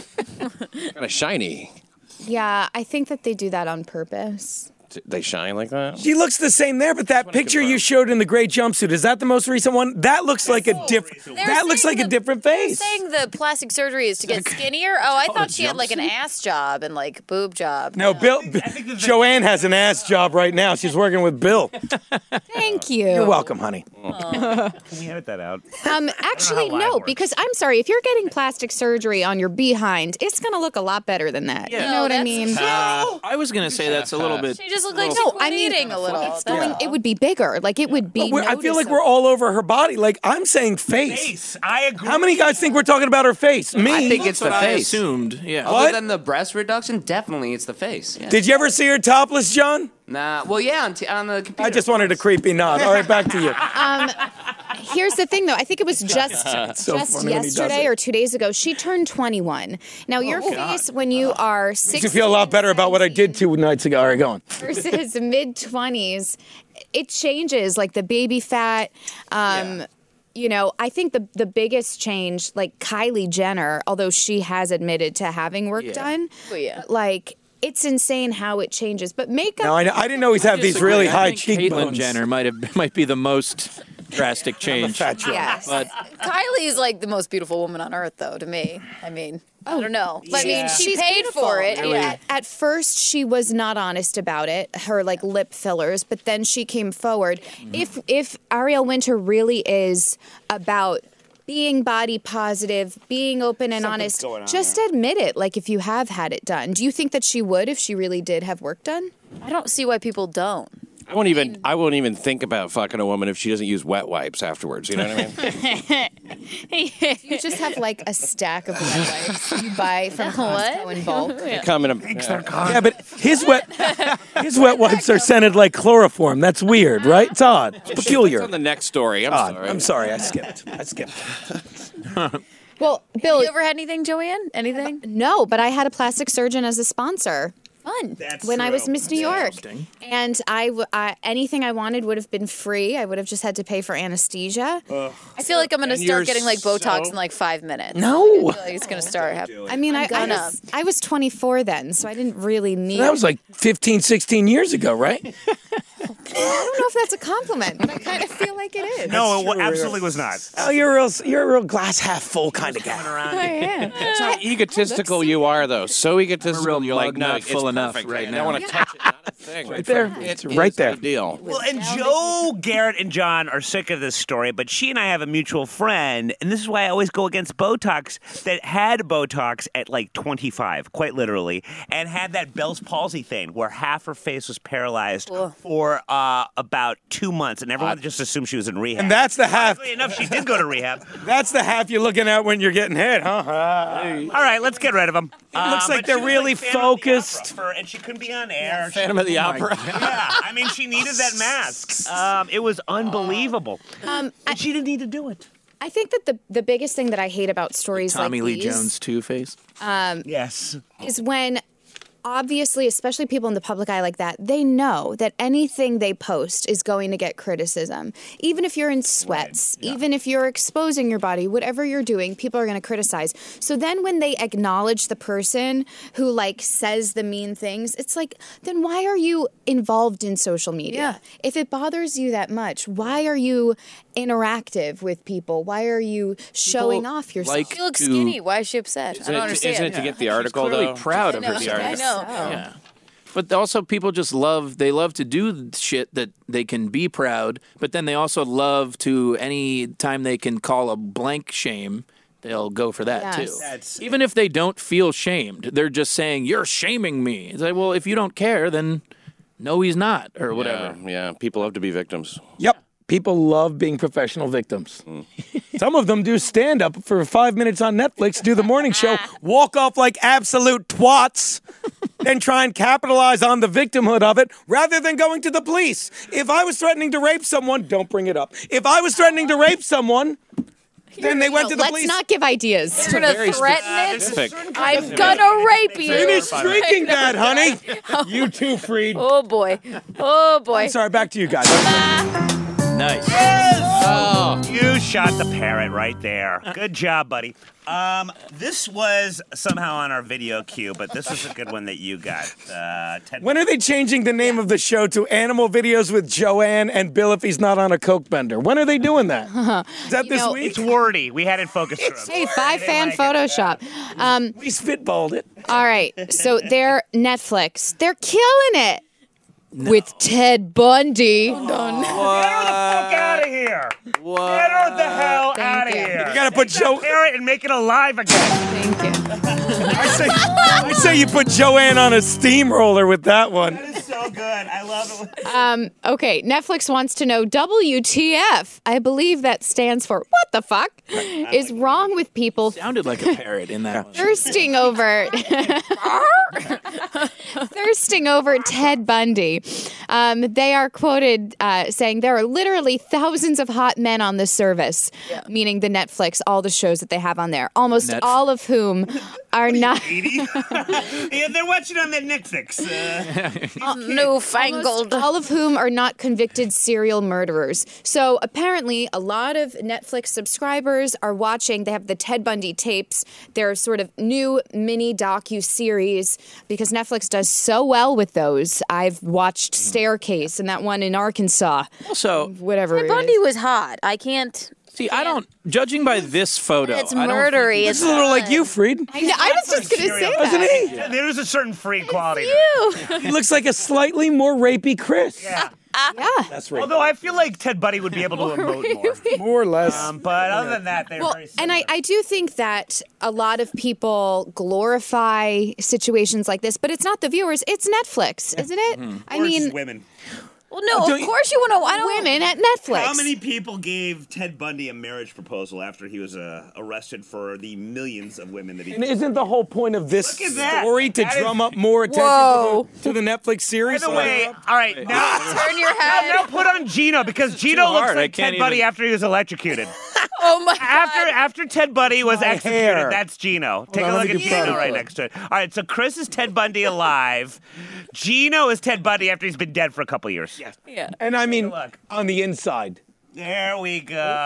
she? Kind of shiny. Yeah, I think that they do that on purpose. They shine like that? She looks the same there, but that picture you showed in the gray jumpsuit, is that the most recent one? That looks like a different. They're That looks saying like a the- different they're face. saying the plastic surgery is to get skinnier. Oh, I thought she had like an ass job and like boob job. No, Bill. Joanne has an ass job right now. She's working with Bill. Thank you. You're welcome, honey. Can we edit that out? Um, actually, how live no, works. because I'm sorry, if you're getting plastic surgery on your behind, it's going to look a lot better than that. Yeah. You know what I that's mean? Uh, I was gonna say that's a little bit. She just looked like she No, quit I mean, eating a little. That's Going- all. It would be bigger. Like, it would be We're- I feel like noticeable. we're all over her body. Like, I'm saying face. Face. I agree. How many guys think we're talking about her face? Me. I think it's That's the what I face. assumed. Yeah. Other What? than the breast reduction, definitely it's the face. Yeah. Did you ever see her topless, John? Nah. Well, yeah, on, t- on the computer. I just wanted a creepy nod. All right, back to you. Um, Here's the thing, though. I think it was just so just funny when he does yesterday it. or two days ago. She turned twenty-one. Now, your face when you are Makes sixteen, you feel a lot better about what I did two nights ago. All right, go on. versus mid twenties, it changes. Like the baby fat. Um, You know, I think the the biggest change, like Kylie Jenner, although she has admitted to having work Yeah. done, Oh, yeah. like it's insane how it changes. But makeup. No, I, know, I didn't always have these Disagree. really I high think cheekbones. Caitlyn Jenner might have might be the most drastic change. fat chick. Yes. But Kylie is like the most beautiful woman on earth, though, to me. I mean, I don't know. But I mean, Yeah. she She's paid beautiful. for it. And Yeah. At, at first, she was not honest about it, her like lip fillers, but then she came forward. If if Ariel Winter really is about being body positive, being open and Something's honest, going on just there. admit it. Like if you have had it done, do you think that she would if she really did have work done? I don't see why people don't. I won't even. I won't even think about fucking a woman if she doesn't use wet wipes afterwards. You know what I mean? You just have like a stack of wet wipes you buy from Costco in bulk. They come in a. Yeah. Yeah, but his wet his wet wipes are scented like chloroform. That's weird, right? It's odd. It's It's peculiar. on the next story. I'm Odd. sorry. I'm sorry. I skipped. I skipped. Well, Bill, You ever had anything, Joanne? Anything? no, but I had a plastic surgeon as a sponsor. Fun. That's when I true. was Miss New York. interesting. And I, w- I- anything I wanted would have been free. I would have just had to pay for anesthesia. I feel like I'm going to And start you're getting like Botox so- in like five minutes. No. I feel like it's going to start happening. I mean, I, I, gonna. was, I was twenty-four then, so I didn't really need. That was like fifteen, sixteen years ago, right? I don't know if that's a compliment, but I kind of feel like it is. No, it wa- absolutely was not. Oh, you're a real, you're a real glass half full kind of guy. I am. That's how egotistical you are, though. So egotistical. real You're like, mug no, not it's full enough perfect. right I now. don't want to touch it. Not a thing. Right there. It's Right there. Deal. Well, and Joe, Garrett, and John are sick of this story, but she and I have a mutual friend, and this is why I always go against Botox, that had Botox at like twenty-five, quite literally, and had that Bell's palsy thing where half her face was paralyzed for uh, about two months, and everyone just assumed she was in rehab. And that's the half. Oddly enough, she did go to rehab. That's the half you're looking at when you're getting hit, huh? All right, let's get rid of them. It looks like they're really focused. For, and she couldn't be on air. Phantom of the Opera. Yeah, I mean, she needed that mask. Um, it was unbelievable. Um, I, And she didn't need to do it. I think that the the biggest thing that I hate about stories Tommy like Lee these Jones Two Face. Yes. is when obviously, especially people in the public eye like that, they know that anything they post is going to get criticism. Even if you're in sweats, even if you're exposing your body, whatever you're doing, people are going to criticize. So then when they acknowledge the person who like says the mean things, it's like, then why are you involved in social media? Yeah. If it bothers you that much, why are you interactive with people? Why are you showing People off yourself? like She looks to- skinny. Why is she upset? I Isn't don't it, understand. isn't it to get the article, Clearly though? proud of I know. herself. I know. Yeah. But also, people just love, they love to do shit that they can be proud, but then they also love to, any time they can call a blank shame, they'll go for that Yes. too. That's- Even if they don't feel shamed, they're just saying, you're shaming me. It's like, well, if you don't care, then no, he's not, or whatever. Yeah, yeah. People love to be victims. Yep. People love being professional victims. Some of them do stand up for five minutes on Netflix, do the morning show, walk off like absolute twats, and try and capitalize on the victimhood of it rather than going to the police. If I was threatening to rape someone, don't bring it up. If I was threatening to rape someone, then they went to the Let's police. not give ideas. You're going to Very threaten it? specific. I'm going to rape you. Finish drinking that, honey. You too, Freed. Oh, boy. Oh, boy. I'm sorry, back to you guys. Nice. Oh. You shot the parrot right there. Good job, buddy. Um, this was somehow on our video queue, but this is a good one that you got. Uh, ten When are they changing the name of the show to Animal Videos with Joanne and Bill if he's not on a coke bender? When are they doing that? Is that You this know, week? It's wordy. We had it focused group. Hey, five fan Photoshop. Um, We spitballed it. all right, so they're Netflix. They're killing it with Ted Bundy. Get her the fuck out of here. Get her the hell Thank out of you. here. You gotta put Take that Joe- parrot and make it alive again. Thank you. I say, I say you put Joanne on a steamroller with that one. That is so so good. I love it. Um, okay, Netflix wants to know W T F. I believe that stands for what the fuck is wrong with people Sounded like a parrot in that one. thirsting over thirsting over Ted Bundy. Um, they are quoted uh, saying there are literally thousands of hot men on the service, meaning the Netflix, all the shows that they have on there, almost Netf- all of whom are not. Yeah, they're watching on that Netflix. Uh, Newfangled. All of whom are not convicted serial murderers. So apparently, a lot of Netflix subscribers are watching. They have the Ted Bundy tapes. They're sort of new mini docu-series because Netflix does so well with those. I've watched Staircase and that one in Arkansas. Also, whatever. Ted it Bundy is. was hot. I can't. See, I don't. Judging by this photo, It's I don't murdery. This is a little like you, Freed. I, know, I was just going to say Doesn't that. he? Yeah, There's a certain free quality. You. He looks like a slightly more rapey Chris. Yeah. Yeah. That's right. Although I feel like Ted Bundy would be able to emote more. More or less. Um, but other than that, they're Well, very and I, I do think that a lot of people glorify situations like this, but it's not the viewers, it's Netflix, isn't it? I Or it's mean, just women. Well, no, of course you want to. I don't. women at Netflix. How many people gave Ted Bundy a marriage proposal after he was uh, arrested for the millions of women that he? And isn't the whole point of this Look at that. story to That is- drum up more attention Whoa. to the, to the Netflix series? By the way, all right, now Turn your head. now, now put on Gino because Gino looks hard, I like can't Ted Bundy even- after he was electrocuted. Oh my After god. after Ted Bundy was My executed, hair. that's Gino. Take on, a let look me at get proud Gino of right it. next to it. All right, so Chris is Ted Bundy alive. Gino is Ted Bundy after he's been dead for a couple years. Yes. Yeah. And I mean, look. on the inside. There we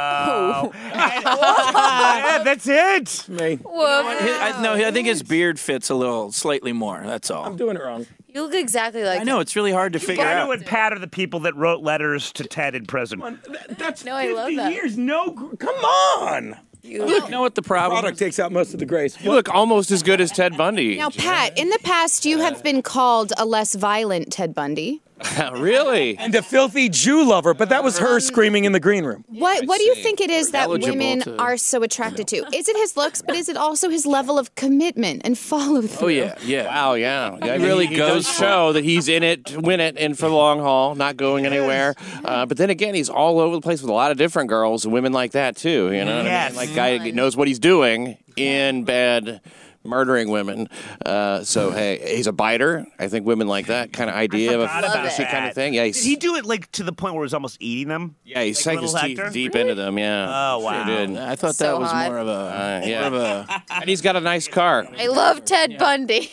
go. And- yeah, that's it. Me. Whoa. His- I, no, I think his beard fits a little slightly more. That's all. I'm doing it wrong. You look exactly like. I know it's really hard to figure Kind of out. would patter the people that wrote letters to Ted in prison. That's No, I love fifty that. years. No, gr- come on. You You know what the problem Product is? takes out most of the grace. You look almost as good as Ted Bundy. Now, Pat, in the past, you have been called a less violent Ted Bundy. Really? And a filthy Jew lover, but that was her screaming in the green room. What What do you think it is that Eligible women to- are so attracted to? Is it his looks, but is it also his level of commitment and follow through? Oh yeah, yeah. Wow, yeah. yeah He really he goes does for show that he's in it to win it and for the long haul, not going anywhere. Uh, but then again, he's all over the place with a lot of different girls and women like that too. You know what I Yes. mean? Like guy knows what he's doing in bed, murdering women. Uh, so hey, he's a biter. I think women like that kind of idea of a Forgot about fantasy that. kind of thing. Yeah, he's, Did he do it like to the point where he was almost eating them? yeah, he like sank his little teeth Hector? deep into them. Yeah. Oh, wow. Sure did. I thought So that was hot. more of a. Uh, yeah. More of a And he's got a nice car. I love Ted Bundy.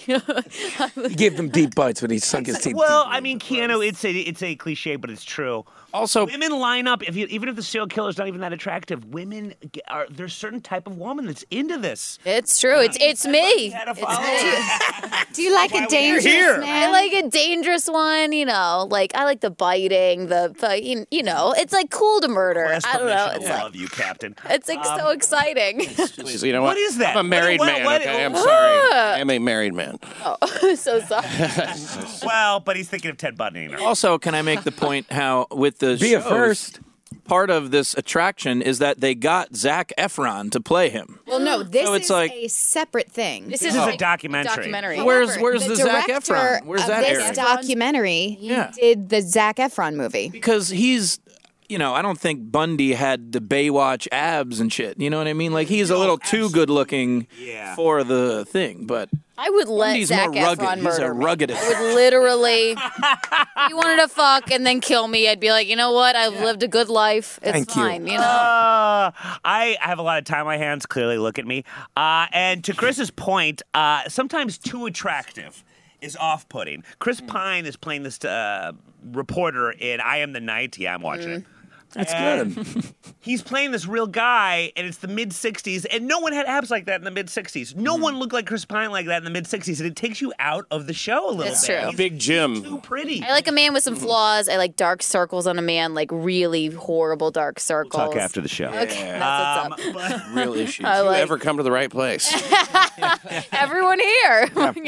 He gave them deep bites, but he sunk his teeth. Well, deep. I mean, Keanu, it's a it's a cliche, but it's true. also, Women line up if you, even if the serial killer's not even that attractive. Women get- are there's a certain type of woman that's into this. It's true. It's it's me. Had a It's follow. me. Do you like a dangerous here. man? I like a dangerous one, you know. Like I like the biting, the, the you you know. It's like cool to murder. Last I don't know. permission It's to like love you, Captain. it's like so exciting. Please, you know what? What is that? I'm a married What- what- man. what- Okay, I'm sorry. I'm a married man. Oh, so sorry. Well, but he's thinking of Ted Bundy. now. also, can I make the point how with the Be a shows, first. part of this attraction is that they got Zac Efron to play him. Well, no, this So it's is like- a separate thing. This This is a documentary. documentary. Where's However, Where's the, Zac director Efron? Where's of that this airing? documentary Yeah. did the Zac Efron movie. Because he's, you know, I don't think Bundy had the Baywatch abs and shit. You know what I mean? Like he's a little too good looking Yeah. for the thing, but I would let Bundy's Zac more rugged. Efron He's murder a me. rugged. I would literally, if he wanted to fuck and then kill me, I'd be like, you know what? I've lived a good life. It's Thank you. fine, you, know. Uh, I have a lot of time on my hands. Clearly, look at me. Uh, and to Chris's point, uh, sometimes too attractive is off-putting. Chris Pine is playing this uh, reporter in I Am the Night. Yeah, I'm watching it. That's And good. He's playing this real guy, and it's the mid sixties, and no one had abs like that in the mid sixties. No one looked like Chris Pine like that in the mid sixties, and it takes you out of the show a little It's bit. true. He's Big Jim. too pretty. I like a man with some flaws. I like dark circles on a man, like really horrible dark circles. Talk after the show. Okay, that's what's up. But real issues. I You like ever come to the right place? everyone here.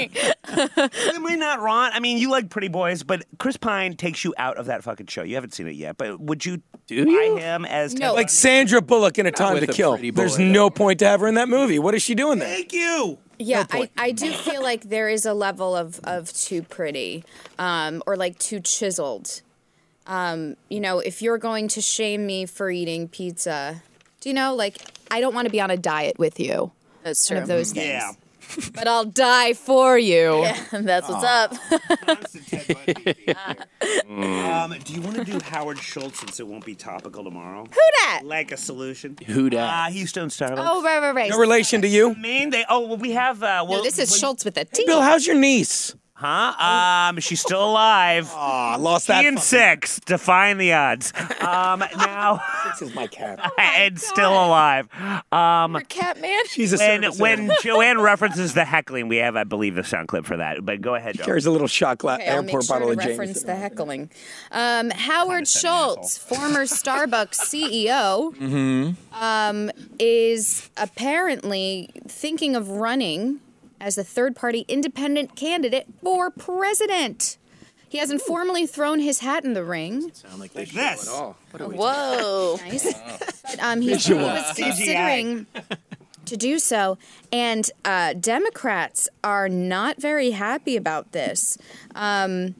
am I not wrong? I mean, you like pretty boys, but Chris Pine takes you out of that fucking show. You haven't seen it yet, but would you Do buy you? him as No. Ted Like Bundy? Sandra Bullock in A Time with to a Kill. pretty There's boy, no point to have her in that movie. What is she doing there? Thank you. Yeah, I, I do feel like there is a level of, of too pretty um, or like too chiseled. Um, you know, if you're going to shame me for eating pizza, do you know, like, I don't want to be on a diet with you. That's One true. of those things. Yeah. But I'll die for you. Yeah, that's what's up. um, do you want to do Howard Schultz since it won't be topical tomorrow? Who dat? Like a solution? Who dat? Ah, Houston Starbucks. Oh, right, right, right. No relation to you? Maine, they. Oh, well, we have. Uh, well, No, this is when- Schultz with a T. Bill, how's your niece? Huh? Um, she's still alive. Aw, lost that. She and six, defying the odds. Um, now This is my cat. and still alive. Um, Cat man. She's a when service when animal. Joanne references the heckling, we have, I believe, the sound clip for that. But go ahead, Joe. Carries a little shot glass Okay, I'll make airport sure bottle to of reference Jameson. the heckling. Um, Howard Schultz, former Starbucks C E O, um, is apparently thinking of running as a third-party independent candidate for president. He hasn't formally thrown his hat in the ring. Sound like they should this. at all. What are we Whoa. Nice. But um, he, he was considering to do so, and uh, Democrats are not very happy about this. Um,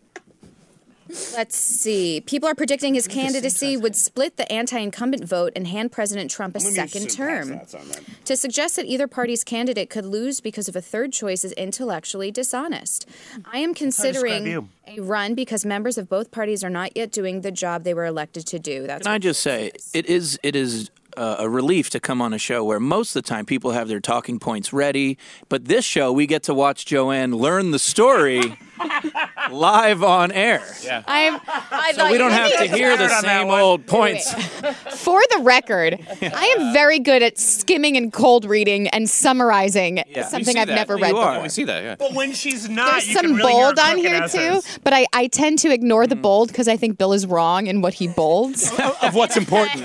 let's see. People are predicting his candidacy would split the anti-incumbent vote and hand President Trump a second term. To suggest that either party's candidate could lose because of a third choice is intellectually dishonest. I am considering you. a run because members of both parties are not yet doing the job they were elected to do. That's Can I just say, it is it is uh, a relief to come on a show where most of the time people have their talking points ready, but this show we get to watch Joanne learn the story live on air. Yeah. I'm. I So we don't have to hear the same old points. For the record, I am very good at skimming and cold reading and summarizing Yeah. something We see I've that. never You read are. before. We see that, yeah. But when she's not, There's you some can really hear her bold on cooking here essence. too, but I, I tend to ignore the bold because I think Bill is wrong in what he bolds. Of what's important.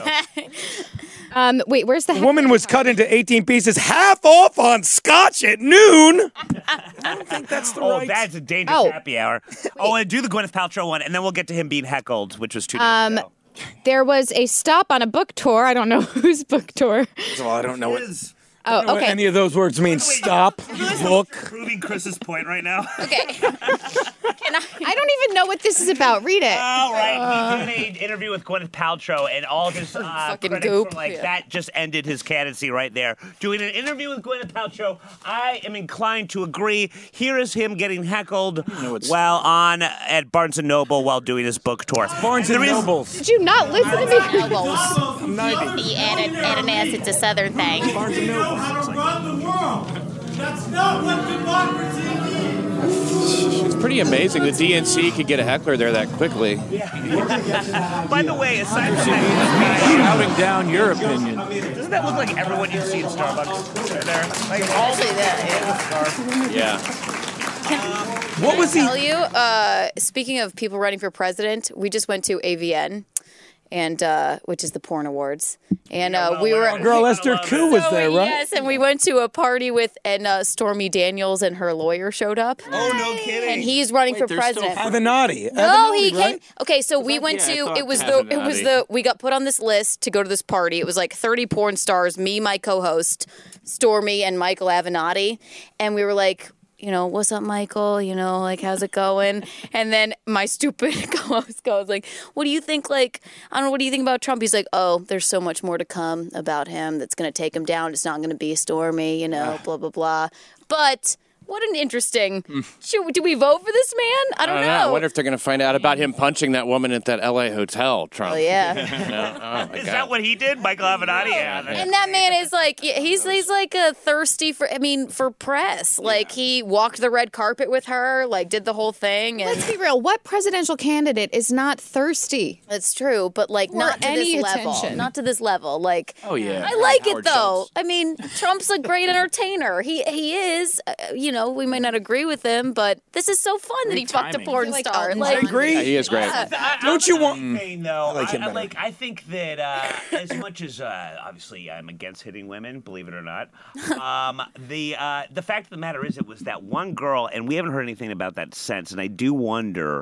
Um, wait, where's the The woman was cut into eighteen pieces, half off on scotch at noon. I don't think that's the Oh, right. that's a dangerous Oh. happy hour. Oh, and do the Gwyneth Paltrow one, and then we'll get to him being heckled, which was two days Um, ago. There was a stop on a book tour. I don't know whose book tour. Well, I don't know what, Is Oh, what okay. any of those words mean. Stop, look. proving Chris's point right now. Okay. Can I? I don't even know what this is about. Read it. All right, he did an interview with Gwyneth Paltrow, and all of his uh, Fucking critics goop. were like, Yeah. that just ended his candidacy right there. Doing an interview with Gwyneth Paltrow, I am inclined to agree. Here is him getting heckled while on at Barnes and Noble while doing his book tour. Barnes and There is- Nobles. Did you not listen to me? I'm ninety. You added, added an ass, it's a southern thing. Barnes and Nobles. How to run the world. That's not what democracy means. It's pretty amazing the D N C could get a heckler there that quickly. By the way, aside from that, Shouting down your opinion. doesn't that look like everyone you see in Starbucks? They're there. Like all the Yeah. What was he? Tell you, uh, speaking of people running for president, we just went to A V N, and uh, which is the porn awards, and uh, we were. Girl Esther Koo was there, right? Yes, and we went to a party with, and uh, Stormy Daniels and her lawyer showed up. Oh, no kidding. And he's running for they're still president. Avenatti. No, Avenatti, he came. right? Okay, so we went yeah, I to. thought It was the. It was Avenatti. the. We got put on this list to go to this party. It was like thirty porn stars, me, my co-host, Stormy, and Michael Avenatti, and we were like, you know, what's up, Michael? You know, like, how's it going? And then my stupid co-host goes like, what do you think? Like, I don't know. What do you think about Trump? He's like, oh, there's so much more to come about him that's going to take him down. It's not going to be Stormy, you know, blah blah blah. But what an interesting. Should, do we vote for this man? I don't, I don't know. I wonder if they're going to find out about him punching that woman at that L A hotel, Trump. Oh yeah. No? Oh, my Is God. that what he did, Michael Avenatti? Yeah. And that man is like, yeah, he's he's like a thirsty for, I mean, for press. Like he walked the red carpet with her, like did the whole thing. And Let's be real. What presidential candidate is not thirsty? it's true, but like For not to any this level. attention. Not to this level. Like, Oh, yeah. I like Howard it though. Schultz. I mean, Trump's a great entertainer. He he is. Uh, you know, we may not agree with him, but this is so fun that he fucked a timing. porn Like star. Elton Like, John. Agree? Yeah, he is great. I, Don't you want- Thing, though, I like him I, better. like. I think that uh, as much as uh, obviously I'm against hitting women, believe it or not, um, the uh, the fact of the matter is, it was that one girl, and we haven't heard anything about that since. And I do wonder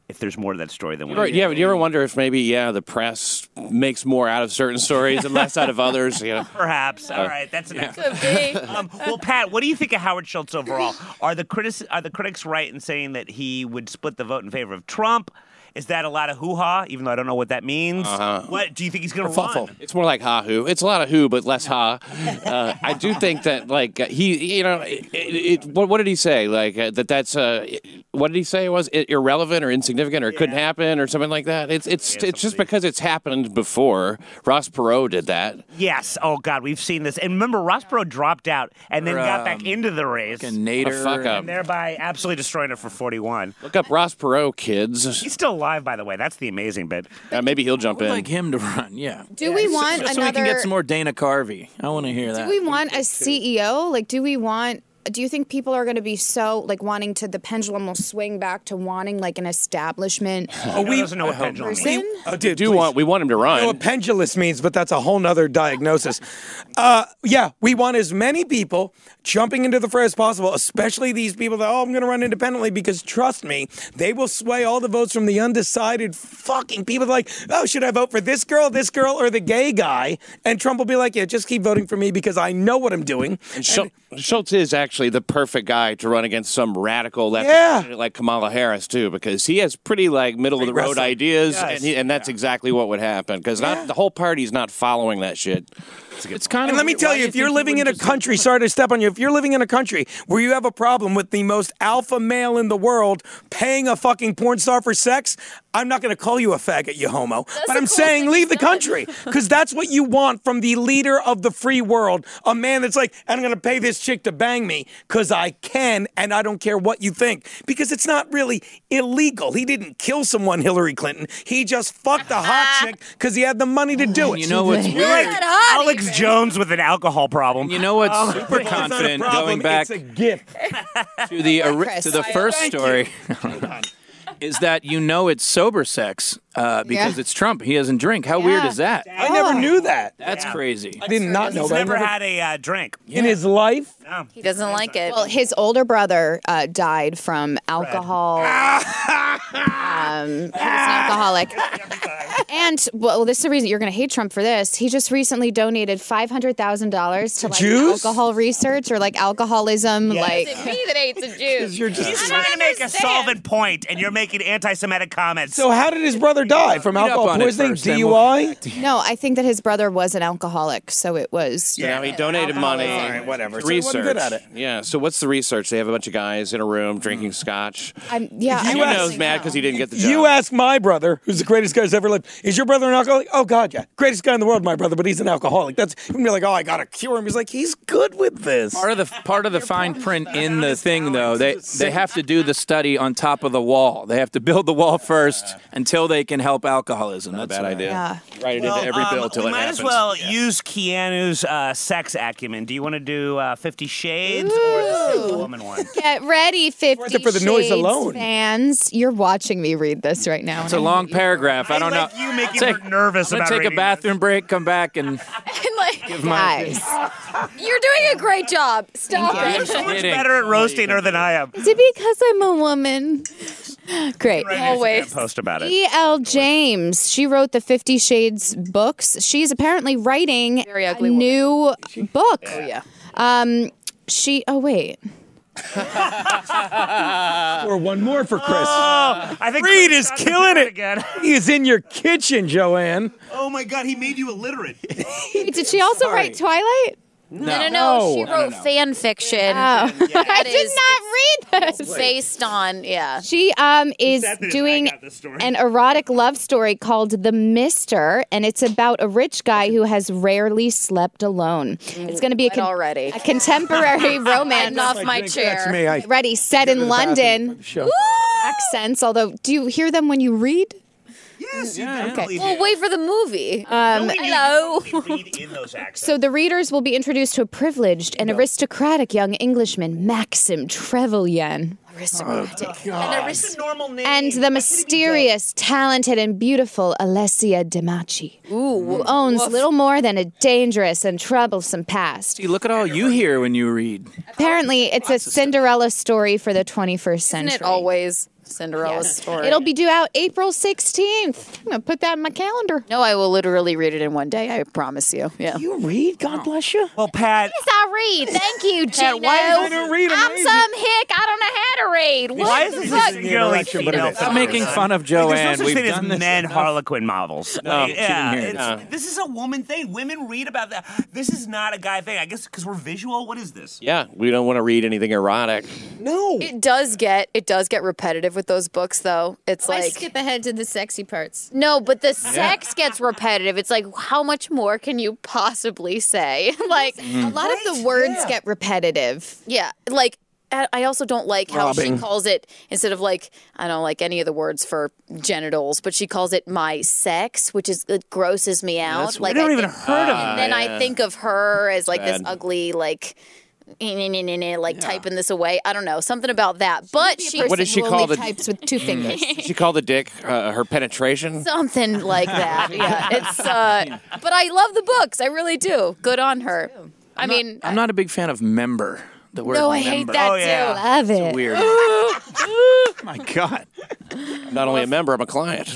if there's more to that story than we Right, do. yeah, but you ever wonder if maybe, yeah, the press makes more out of certain stories and less out of others? You know? Perhaps. All Uh, right, that's enough. Could be. Um, well, Pat, what do you think of Howard Schultz overall? Are the critics are the critics right in saying that he would split the vote in favor of Trump? Is that a lot of hoo-ha, even though I don't know what that means? Uh-huh. What do you think he's going to run? It's more like ha-hoo. It's a lot of who, but less ha. Uh, I do think that, like, uh, he, you know, it, it, what, what did he say? Like, uh, that that's, uh, what did he say it was? It, irrelevant or insignificant or it couldn't happen or something like that? It's it's it's just because it's happened before. Ross Perot did that. Yes. Oh, God, we've seen this. And remember, Ross Perot dropped out and then Or, got back um, into the race. like a Nader. A fuck up. And thereby absolutely destroying it for forty-one. Look up Ross Perot, kids. He's still alive, by the way. That's the amazing bit. Uh, maybe he'll jump I would in. like him to run, yeah. Do we want so, so another? we can get some more Dana Carvey. I want to hear that. Do we want a C E O? Like, do we want? Do you think people are going to be so like wanting to? The pendulum will swing back to wanting like an establishment. Oh, we doesn't know what pendulum person? means. Oh, dude, do want we want him to I run. know what pendulous means, but that's a whole nother diagnosis. Uh, yeah, we want as many people jumping into the fray as possible, especially these people that, oh, I'm going to run independently, because trust me, they will sway all the votes from the undecided fucking people like, oh, should I vote for this girl, this girl, or the gay guy? And Trump will be like, yeah, just keep voting for me because I know what I'm doing. And Schul- Schultz is actually the perfect guy to run against some radical left Yeah. candidate like Kamala Harris too, because he has pretty like middle of the road wrestling. ideas, Yes. and, he, and that's exactly what would happen. Because not the whole party's not following that shit. It's kind And of let me weird. tell Why you, do if you're think he living in a wouldn't just- country, sorry to step on you, if you're living in a country where you have a problem with the most alpha male in the world paying a fucking porn star for sex, I'm not going to call you a faggot, you homo. but I'm saying leave the country, because that's what you want from the leader of the free world. A man that's like, I'm going to pay this chick to bang me because I can, and I don't care what you think. Because it's not really illegal. He didn't kill someone, Hillary Clinton. He just fucked a hot chick because he had the money to do it. You know what's You're like Alex Jones with an alcohol problem. You know what's Oh, super it's not a confident problem, going back It's a gift. to the ori- Chris. to the first Thank you. story is that you know it's sober sex uh, because Yeah. it's Trump. He doesn't drink. How weird Yeah. is that? I never knew that. That's crazy. I did not know He's that. never Never- had a uh, drink. in his life. No. He doesn't like it. Well, his older brother uh, died from alcohol. um, he was an alcoholic. And well, this is the reason you're going to hate Trump for this. He just recently donated five hundred thousand dollars to like Jews? alcohol research or like alcoholism. Like, Is it me that hates the Jews? You're just- He's trying to make a solvent point, and you're making anti-Semitic comments. So how did his brother die? From Read up alcohol on it poisoning, first, then D U we'll- I? no, I think that his brother was an alcoholic, so it was. So now he donated money. All right, whatever. to So he research. wasn't good at it. Yeah. So what's the research? They have a bunch of guys in a room drinking scotch. I'm, yeah, If I you You don't know, really he's mad know. because he didn't get the job. You ask my brother, who's the greatest guy who's ever lived. Is your brother an alcoholic? Oh God, yeah, greatest guy in the world, my brother, but he's an alcoholic. That's you can be like, oh, I gotta cure him. He's like, he's good with this. Part of the part of the fine print in the thing, though, they they have to do the study on top of the wall. They have to build the wall first until they can help alcoholism. Not a That's bad uh, idea. Yeah. Write it Well, into every um, bill till we it might happens. as well Yeah. use Keanu's uh, sex acumen. Do you want to do uh, Fifty Shades or the Single Woman one? Get ready, Fifty Worth it for the noise Shades alone. fans. You're watching me read this right now. It's a long paragraph. I don't know. like you making Take- her nervous I'm gonna about take a reading bathroom break, come back, and And like, give my Guys, you're doing a great job. Stop Thank you. it. So much Kidding. better at roasting her than I am. is it because I'm a woman? Great. Always. Post about it. E L. James. She wrote the Fifty Shades books. She's apparently writing Very a ugly woman. new book. Oh yeah. Um, she. Oh wait. Or one more for Chris. Oh, I think Reed Chris is got killing the it. again. He is in your kitchen, Joanne. Oh my God, he made you illiterate. Wait, did she also write Twilight? No, no, no. No. She No, wrote fan fiction. Oh, I That did is- not read this. Based on, yeah. She um is Sad that I doing got this story. an erotic love story called The Mister, and it's about a rich guy who has rarely slept alone. It's going to be a, What con- already? a contemporary romance. Getting off my That's chair. me. I Ready, set go to in the bathroom for London. the show. Accents, although, do you hear them when you read? Yes, you Okay. definitely Well, do. wait for the movie. Um, Only you hello. can read in those accents. So the readers will be introduced to a privileged and aristocratic young Englishman, Maxim Trevelyan. Aristocratic. And a It's a normal name. And the mysterious, talented, and beautiful Alessia Demachi, who owns little more than a dangerous and troublesome past. See, look at all you hear when you read. Apparently, it's a Cinderella story for the twenty-first Isn't century. it always? Cinderella story. It'll be due out April sixteenth. I'm going to put that in my calendar. No, I will literally read it in one day. I promise you. Yeah. You read? God bless you. Well, Pat. Yes, I read. Thank you, Gino. why is it read I'm amazing? some hick. I don't know how to read. What Why is the this fuck? singularly Interaction, but it female? is. Stop making fun of Like, Joanne. there's no such We've thing as done this men enough. Harlequin novels. No, Like, she yeah, didn't hear it. it's- No. this is a woman thing. Women read about that. This is not a guy thing. I guess because we're visual. What is this? Yeah, we don't want to read anything erotic. No. It does get it does get repetitive with those books, though. It's I like skip ahead to the sexy parts. no, but the sex gets repetitive. It's like how much more can you possibly say? Like A lot of the words get repetitive. yeah, like. I I also don't like how Robbing. she calls it instead of like I don't like any of the words for genitals, but she calls it my sex, which is it grosses me out. that's like weird. I I never even think- heard of And it. then Ah, I yeah. think of her as like this Bad. ugly like. Like typing this away, I don't know something about that. But she, What does she who call only the- types with two fingers. She called the dick uh, her penetration. something like that. Yeah, it's. Uh, but I love the books. I really do. Good on her. I mean, I'm not a big fan of member. The word no, I hate member. that Oh, yeah. too. Love it. Weird. My God. I'm not only a member, I'm a client.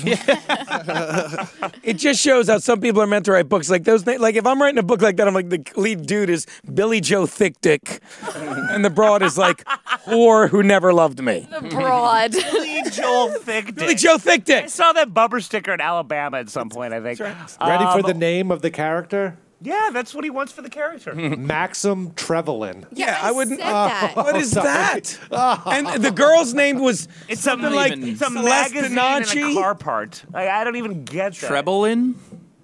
It just shows how some people are meant to write books like those. na- Like if I'm writing a book like that, I'm like the lead dude is Billy Joe Thick Dick, and the broad is like whore who never loved me. The broad. Billy Joel Thick Dick. Billy Joe Thick I Dick. saw that bumper sticker in Alabama at some point. I think. Ready Um, for the name of the character? Yeah, that's what he wants for the character. Maxim Trevelin. Yeah, I wouldn't. said that. What is sorry. that? And the girl's name was It's something a, like it's a Celeste magazine and a Donacci. car part. Like, I don't even get that. Trebelin?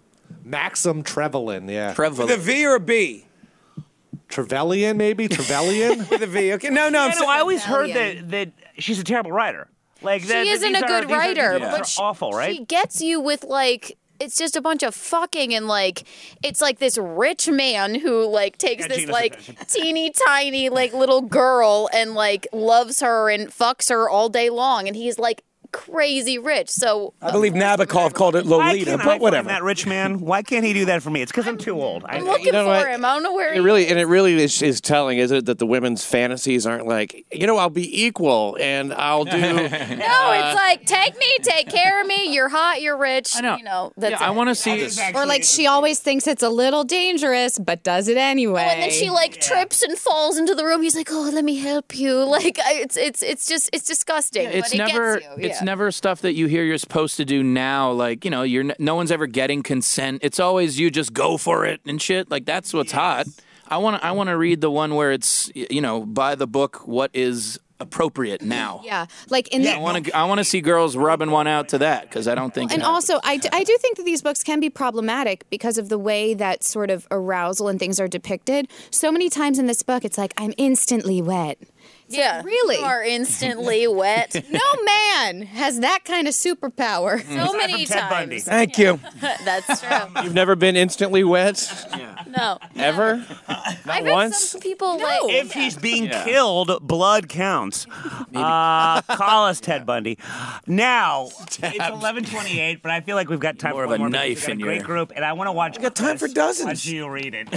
Maxim Trevelin, yeah. With a V or a B? Trevelyan, maybe? Trevelyan? With a V. Okay. No, no. I'm Yeah, no, saying- I always heard that that she's a terrible writer. Like She that, that isn't these a are- good these are- writer, these are but she- awful, right? She gets you with like. It's just a bunch of fucking and like it's like this rich man who like takes Yeah, this Gina's like obsession. teeny tiny like little girl and like loves her and fucks her all day long and he's like crazy rich. So I believe Nabokov called it Why Lolita, can't I but find whatever. that rich man? Why can't he do that for me? It's because I'm too old. I, I'm looking you know for what? him. I don't know where It he really and it really is, is telling, isn't it, that the women's fantasies aren't like, you know, I'll be equal and I'll do. No, it's like take me, take care of me. You're hot, you're rich. I know. You know that's Yeah, I it. want to see. Or like she always thinks it's a little dangerous, but does it anyway. And then she like trips and falls into the room. He's like, "Oh, let me help you." Like I- it's it's it's just it's disgusting. It's but it never gets you. it's yeah. never stuff that you hear you're supposed to do now. Like, you know, you're n- no one's ever getting consent. It's always you just go for it and shit. Like that's what's hot. I want to I want to read the one where it's y- you know, by the book what is appropriate now. Yeah, like in I the. want to I want to see girls rubbing one out to that because I don't think And it also, I do, I do think that these books can be problematic because of the way that sort of arousal and things are depicted. So many times in this book, it's like, I'm instantly wet. It's like, Yeah, really? you are instantly wet. No man has that kind of superpower. So many Ted Bundy. times. Thank you. That's true. You've never been instantly wet? No, Ever? I've Not read once? some people like If he's being Yeah. killed, blood counts. Uh, call us Ted Bundy. Now it's eleven twenty-eight, but I feel like we've got time More for of one a more. knife We've got in a great your- group, and I want to watch. got time for dozens. Watch you read it.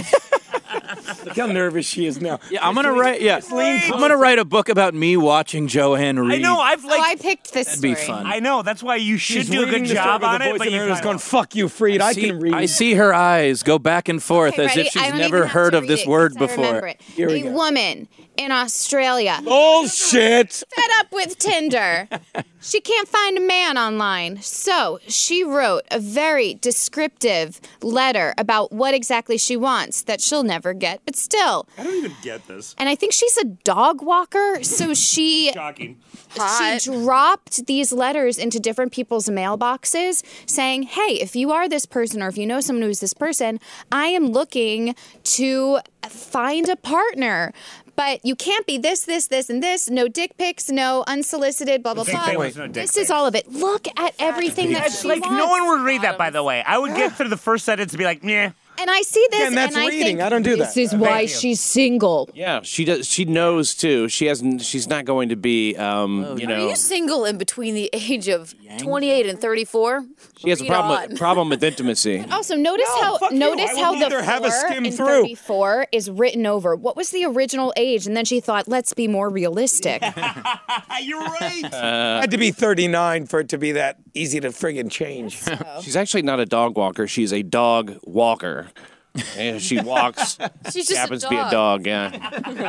Look how nervous she is now. Yeah, I'm gonna write. Yeah, I'm gonna write a book about me watching Joanne read. I know. I've like. oh, I picked this That'd story. be fun. I know. That's why you should She's do a reading good the job story on with the it. voice But in you her ears kinda- going, "Fuck you, Freed. I See- can read." I see her eyes go back and forth Okay, as ready? if she's I don't never even have heard to of read this it word 'cause I before. remember it. Here we a go. woman in Australia Bullshit. fed up with Tinder. She can't find a man online. So she wrote a very descriptive letter about what exactly she wants that she'll never get, but still. I don't even get this. And I think she's a dog walker. So she Shocking. Hot. she dropped these letters into different people's mailboxes saying, hey, if you are this person or if you know someone who's this person, I am looking to find a partner. But you can't be this, this, this, and this. No dick pics, no unsolicited, blah, blah, Dick blah. pic was no dick This pic. is all of it. Look at everything that It's she like wants. no one would read that, by the way. I would get through the first sentence and be like, "Meh." And I see this, Again, that's and I reading. think I don't do this that. is Uh, why thank you. she's single. Yeah, she does. She knows too. She hasn't. She's not going to be. Um, you Are know, you single in between the age of twenty-eight and thirty-four? she has a Read problem. on. With, problem with intimacy. Also, notice No, how fuck you. notice I how would the either have a four skim in through. thirty-four is written over. What was the original age? And then she thought, let's be more realistic. You're right. I had to be thirty-nine for it to be that easy to friggin' change. She's actually not a dog walker. She's a dog walker. And she walks. She's she just a happens to be a dog. dog. Yeah.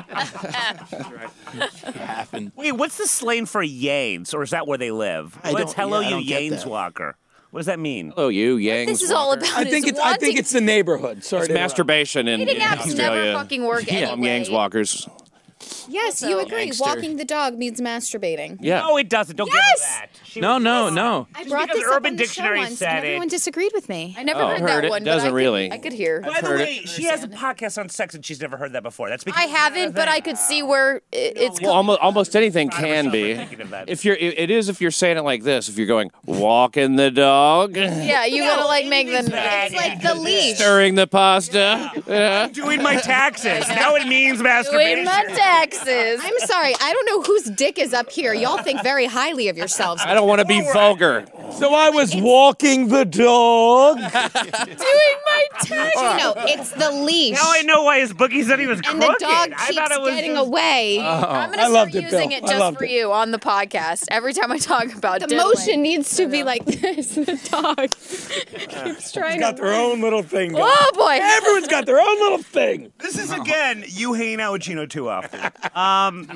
Happened. Wait, what's the slang for Yanes, or is that where they live? I What's don't- hello, yeah, I you don't get Yanes that. Walker? What does that mean? Hello, you Yangs. This is all Walker. about I think is it's. I think wanting- it's the neighborhood. Sorry, It's to interrupt. masturbation in, Dating in apps Australia. never fucking work Yeah, I'm anyway. Yangs walkers. Yes, you agree. Walking the dog means masturbating. Yeah. No, it doesn't. Don't Yes! give her that. She No, was- no, no. I brought because this up Urban on the Dictionary show once, said and it. everyone disagreed with me. I never Oh, heard, heard that it. one, Doesn't but I could, really. I could hear. By the heard way, she has a podcast on sex and she's never heard that before. That's because I haven't, but I could see where it, it's. Well, almost almost anything Proud of can herself be. for thinking of that. If you're, it it is if you're saying it like this. If you're going walking the dog, yeah, you gotta like make the. It's like the leash. stirring the pasta. Yeah. doing my taxes. Now it means Doing masturbation. my taxes. I'm sorry, I don't know whose dick is up here. Y'all think very highly of yourselves. I don't want to be vulgar. So I was walking the dog. Doing my taxes. You know, it's the leash. Now I know why his bookie said he was and the crooked. dog I keeps thought it was getting just- away. I'm gonna I start loved it, using Bill. it I just loved for it. you on the podcast. Every time I talk about the diddling. motion needs to be like this. The dog keeps trying Got to. their own little thing. going. Oh boy! Everyone's got their own little thing. This is again, you hang out with Chino too often. Um,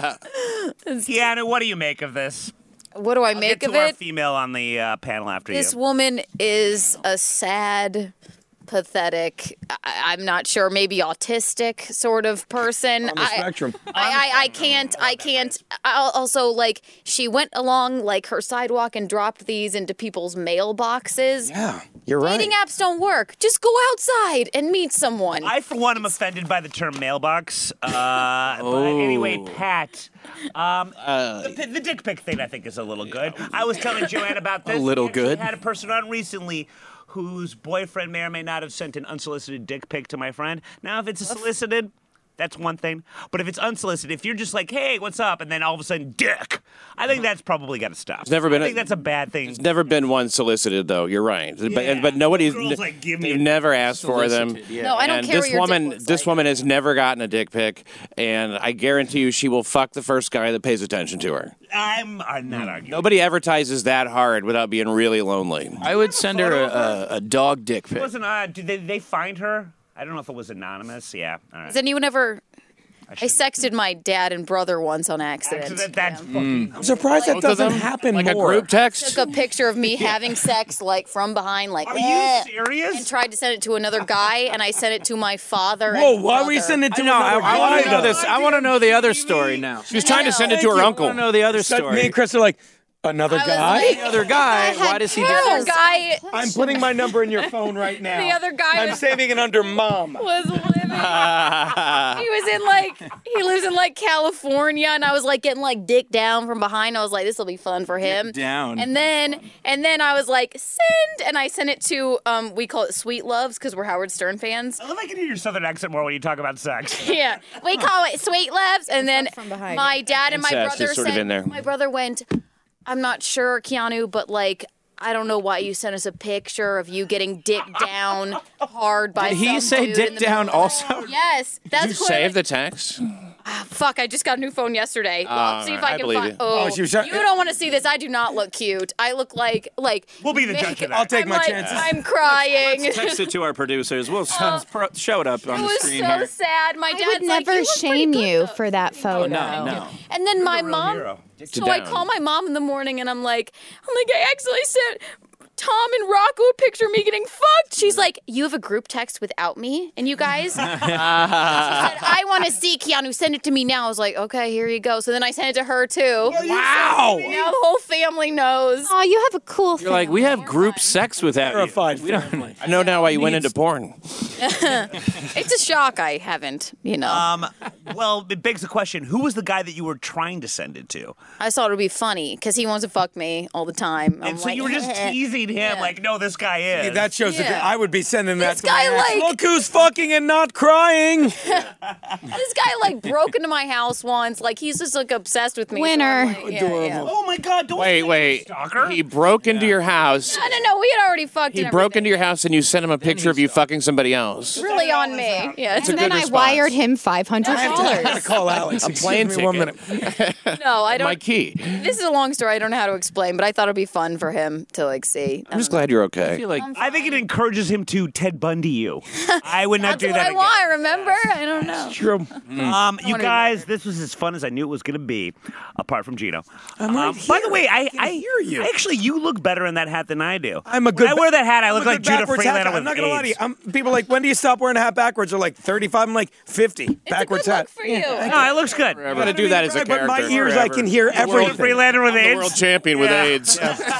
Keanu, what do you make of this? What do I I'll make get of to our it? female on the uh, panel after This you. woman is a sad, pathetic. I, I'm not sure. Maybe autistic sort of person. On the I, spectrum. I, I, I can't. I can't. I'll also, like, she went along like her sidewalk and dropped these into people's mailboxes. Yeah, you're right. Dating apps don't work. Just go outside and meet someone. I, for one, am offended by the term mailbox. Uh, But anyway, Pat, um, the, pi- the dick pic thing I think is a little good. I was telling Joanne about this. A little We actually good. had a person on recently whose boyfriend may or may not have sent an unsolicited dick pic to my friend. Now, if it's a solicited, that's one thing. But if it's unsolicited, if you're just like, hey, what's up? And then all of a sudden, dick. I think that's probably got to stop. It's never been I a- think that's a bad thing. There's never been one solicited though. You're right. But Yeah. but nobody's Girls, like, give me they've a- never asked for them. Solicited, yeah. No, I don't and care what this your dick woman, looks this like. woman has never gotten a dick pic, and I guarantee you, she will fuck the first guy that pays attention to her. I'm, I'm not arguing. Nobody advertises that hard without being really lonely. I would send her a, a, a dog dick It pic. wasn't, uh, did they, they find her? I don't know if it was anonymous. Yeah. All right. Has anyone ever? I sexted my dad and brother once on accident. Accident, that's Yeah. fucking. I'm surprised that Both of doesn't them? happen Like a more. group text. Took a picture of me having sex, like from behind, like. Are "Eh," you serious? And tried to send it to another guy, and I sent it to my father. Whoa, and why were you brother. sending it to I know. I, another I want to guy? know this. I want to know the other story now. She was trying to send it to Thank her you. I uncle. want to know the other So me story. and Chris are like, another I was guy? like- the other guy. Why does he do The other this? guy I'm putting my number in your phone right now. The other guy I'm was- saving it under mom. was living. He was in like he lives in like California, and I was like getting like dick down from behind. I was like, this will be fun for him. down. And then and then I was like, send, and I sent it to um we call it Sweet Loves because we're Howard Stern fans. I love I can hear your southern accent more when you talk about sex. Yeah, we call it Sweet Loves. And then from behind. my dad and my Incest brother is sort of said, in there. my brother went, I'm not sure, Keanu, but like. I don't know why you sent us a picture of you getting dick down hard by Did he some say dude dick in the down middle. also? Yes, that's Did you what- save the text? Fuck, I just got a new phone yesterday. Well, Oh, see if I I can believe find. you. Oh, Oh, she was trying- you don't want to see this. I do not look cute. I look like like. We'll be the judge of that. I'll take I'm my like, chances. I'm crying. Let's text it to our producers. We'll s- pro- show it up on It the was screen so here. sad. My I dad's would like, never "You look pretty shame good, you though." for that photo. No, no. And then my mom. hero. So I down. call my mom in the morning and I'm like, I'm like, I actually sent Tom and Rocco a picture of me getting fucked. She's like, you have a group text without me and you guys? She said, I want to see Keanu. Send it to me now. I was like, okay, here you go. So then I sent it to her too. Wow. Now the whole family knows. Oh, you have a cool You're like, we have group sex without you. Terrified We don't- family. I know now why you went into porn. It's a shock I haven't, you know. Um, well, it begs the question: who was the guy that you were trying to send it to? I thought it would be funny because he wants to fuck me all the time. I'm And so like, you were just teasing seen him. Like, no, this guy is. See, that shows Yeah. that I would be sending that This to guy, my ex. like- Look who's fucking and not crying. This guy like broke into my house once. Like he's just like obsessed with me. so I'm Winner. like, yeah, yeah. Oh my God! Don't Wait, say wait. stalker. He broke into your house. I don't know. We had already fucked. He and broke everything. into your house and you sent him a picture of you fucking somebody else. Really on me. Yeah. It's a And then good I response. wired him five hundred dollars. Call Alex. I'm Excuse playing me one ticket. minute. No, I don't. My key. This is a long story. I don't know how to explain, but I thought it'd be fun for him to like see. I'm just glad you're I okay. feel like I think it encourages him to Ted Bundy you. I would not That's do what that I again. want. Remember? I don't know. True. Um, you wanna guys, this was as fun as I knew it was going to be, apart from Gino. I'm right Um, by the here. way, I, can I hear you. I actually, you look better in that hat than I do. I'm a good. When I wear that hat, I I'm look a like good Judah backwards hat Freelander guy. with I'm not gonna lie to you. AIDS. I'm, people are like, when do you stop wearing a hat backwards? They're like thirty-five. I'm like fifty. backwards Good hat. luck for you. No, it looks good. I'm going to do that as a Right, character. but my ears, I forever. can hear Judah everything. Freelander with I'm the AIDS. world champion with Yeah. AIDS.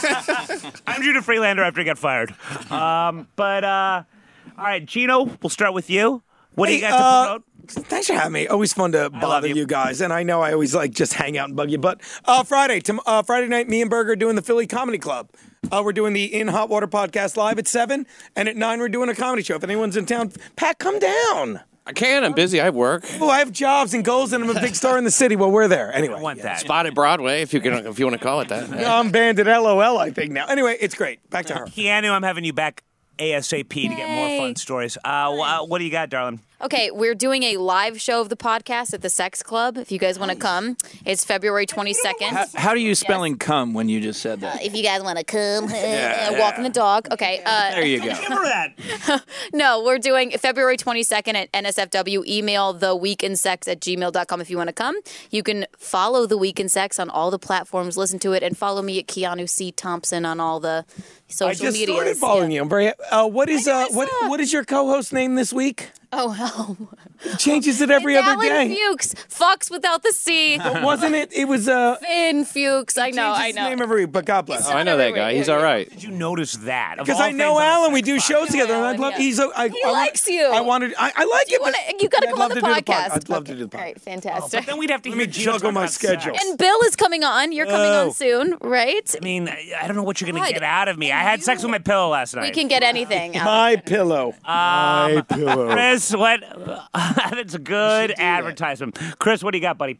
I'm Judah Freelander after he got fired. Um, but uh, all right, Gino, we'll start with you. What do you Hey, got to uh, promote? Thanks for having me. Always fun to bother you. you. guys, and I know I always like just hang out and bug you. But uh, Friday, tom- uh, Friday night, me and Berger are doing the Philly Comedy Club. Uh, we're doing the In Hot Water podcast live at seven, and at nine we're doing a comedy show. If anyone's in town, Pat, come down. I can. I'm busy. I have work. Oh, I have jobs and goals, and I'm a big star in the city. Well, we're there anyway. I want that. Spotted Broadway, if you can, if you want to call it that. I'm banned at LOL, I think now. Anyway, it's great. Back to her. Keanu, I'm having you back ASAP to get more Yay. fun stories. Uh, wh- what do you got, darling? Okay, we're doing a live show of the podcast at the Sex Club. If you guys want to come, it's February twenty-second. how, how do you spelling "come" when you just said that? If you guys want to come, Yeah, uh, walking the dog. Okay. Uh, There you go. Give her that. No, we're doing February twenty-second at N S F W. Email the weekendsex at gmail dot com if you want to come. You can follow the Weekend Sex on all the platforms, listen to it, and follow me at Keanu C. Thompson on all the social I just medias. started following you. I'm very. Uh, what is uh, what saw. what is your co-host name this week? Oh, hell. He changes it every It's other Alan day. Fuchs. Fucks without the C. Wasn't it? It was uh. Finn Fuchs. I know, changes I his know. name every week, but God bless. Oh, I know that guy. He's all right. Did you notice that? Of Because all I know things on the Alan, we sex do podcast. shows together, and I'd Alan, love. yeah. He's. A, I, He I want- likes you. I wanted. I, I like You it. wanna, but you got to I'd come love on the to do the podcast. pod- I'd love to do the All podcast. right, fantastic. But then we'd have to Let hear me Gino juggle talk my about sex. schedule. And Bill is coming on. You're coming Whoa. on soon, right? I mean, I I don't know what you're going to God. get out of me. I had sex with my pillow last night. We can get anything. out. My pillow. My pillow. Chris, what? That's a good advertisement. Chris, what do you got, buddy?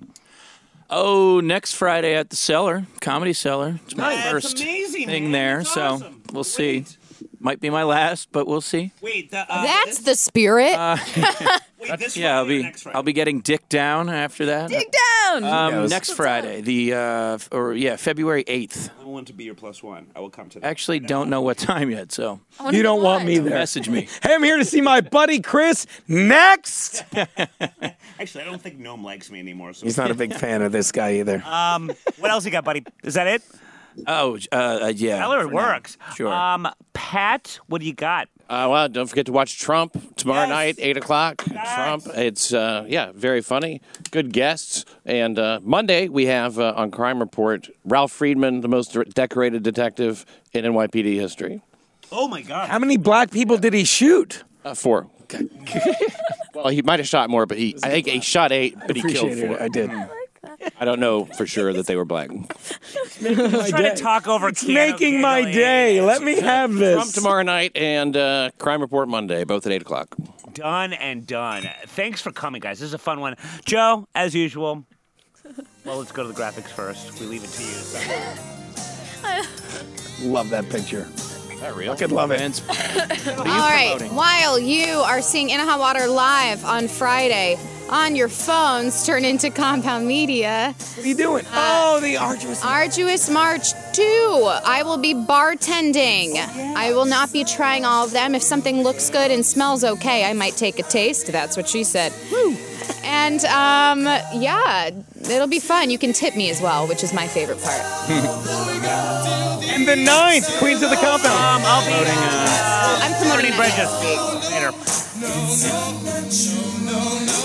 Oh, next Friday at the Cellar, Comedy Cellar. It's my That's first amazing, thing man. there, That's so awesome. we'll see. Might be my last, but we'll see. Wait, the, uh, That's the spirit. wait, this Yeah, I'll Friday or be next Friday? I'll be getting dick down after that. Dig down. Um, Yes. next Friday, the uh, f- or yeah, February eighth. I want to be your plus one. I will come to that. Actually, don't know what time yet, so I wonder You don't why. want me there. message me. Hey, I'm here to see my buddy Chris next. Actually, I don't think Gnome likes me anymore. So. He's not a big fan of this guy either. Um, what else you got, buddy? Is that it? Oh, uh, uh, yeah. Tyler, it for now. works. Sure. Um, Pat, what do you got? Uh, well, don't forget to watch Trump tomorrow Yes. night, eight o'clock. Trump. It's, uh, yeah, very funny. Good guests. And uh, Monday, we have uh, on Crime Report Ralph Friedman, the most decorated detective in N Y P D history. Oh, my God. How many black people did he shoot? Uh, four. Well, he might have shot more, but he, I think he shot eight, but he killed Appreciated four. it. I did. I don't know for sure that they were black. Let's try to talk over It's Keanu making my giggling. day. Let me have Trump this. tomorrow night and uh, Crime Report Monday, both at eight o'clock. Done and done. Thanks for coming, guys. This is a fun one. Joe, as usual. Well, let's go to the graphics first. We leave it to you. Love that picture. Is that real? I could love it. Vince, what are you All right. promoting? While you are seeing In Hot Water live on Friday on your phones, turn into Compound Media. What are you doing? oh, the arduous. Arduous March two. I will be bartending. I will not be trying all of them. If something looks good and smells okay, I might take a taste. That's what she said. And um, yeah, it'll be fun. You can tip me as well, which is my favorite part. And the ninth, Queens of the Compound. Um, I'll be uh, I'm promoting Bernie that Bridges next week. later.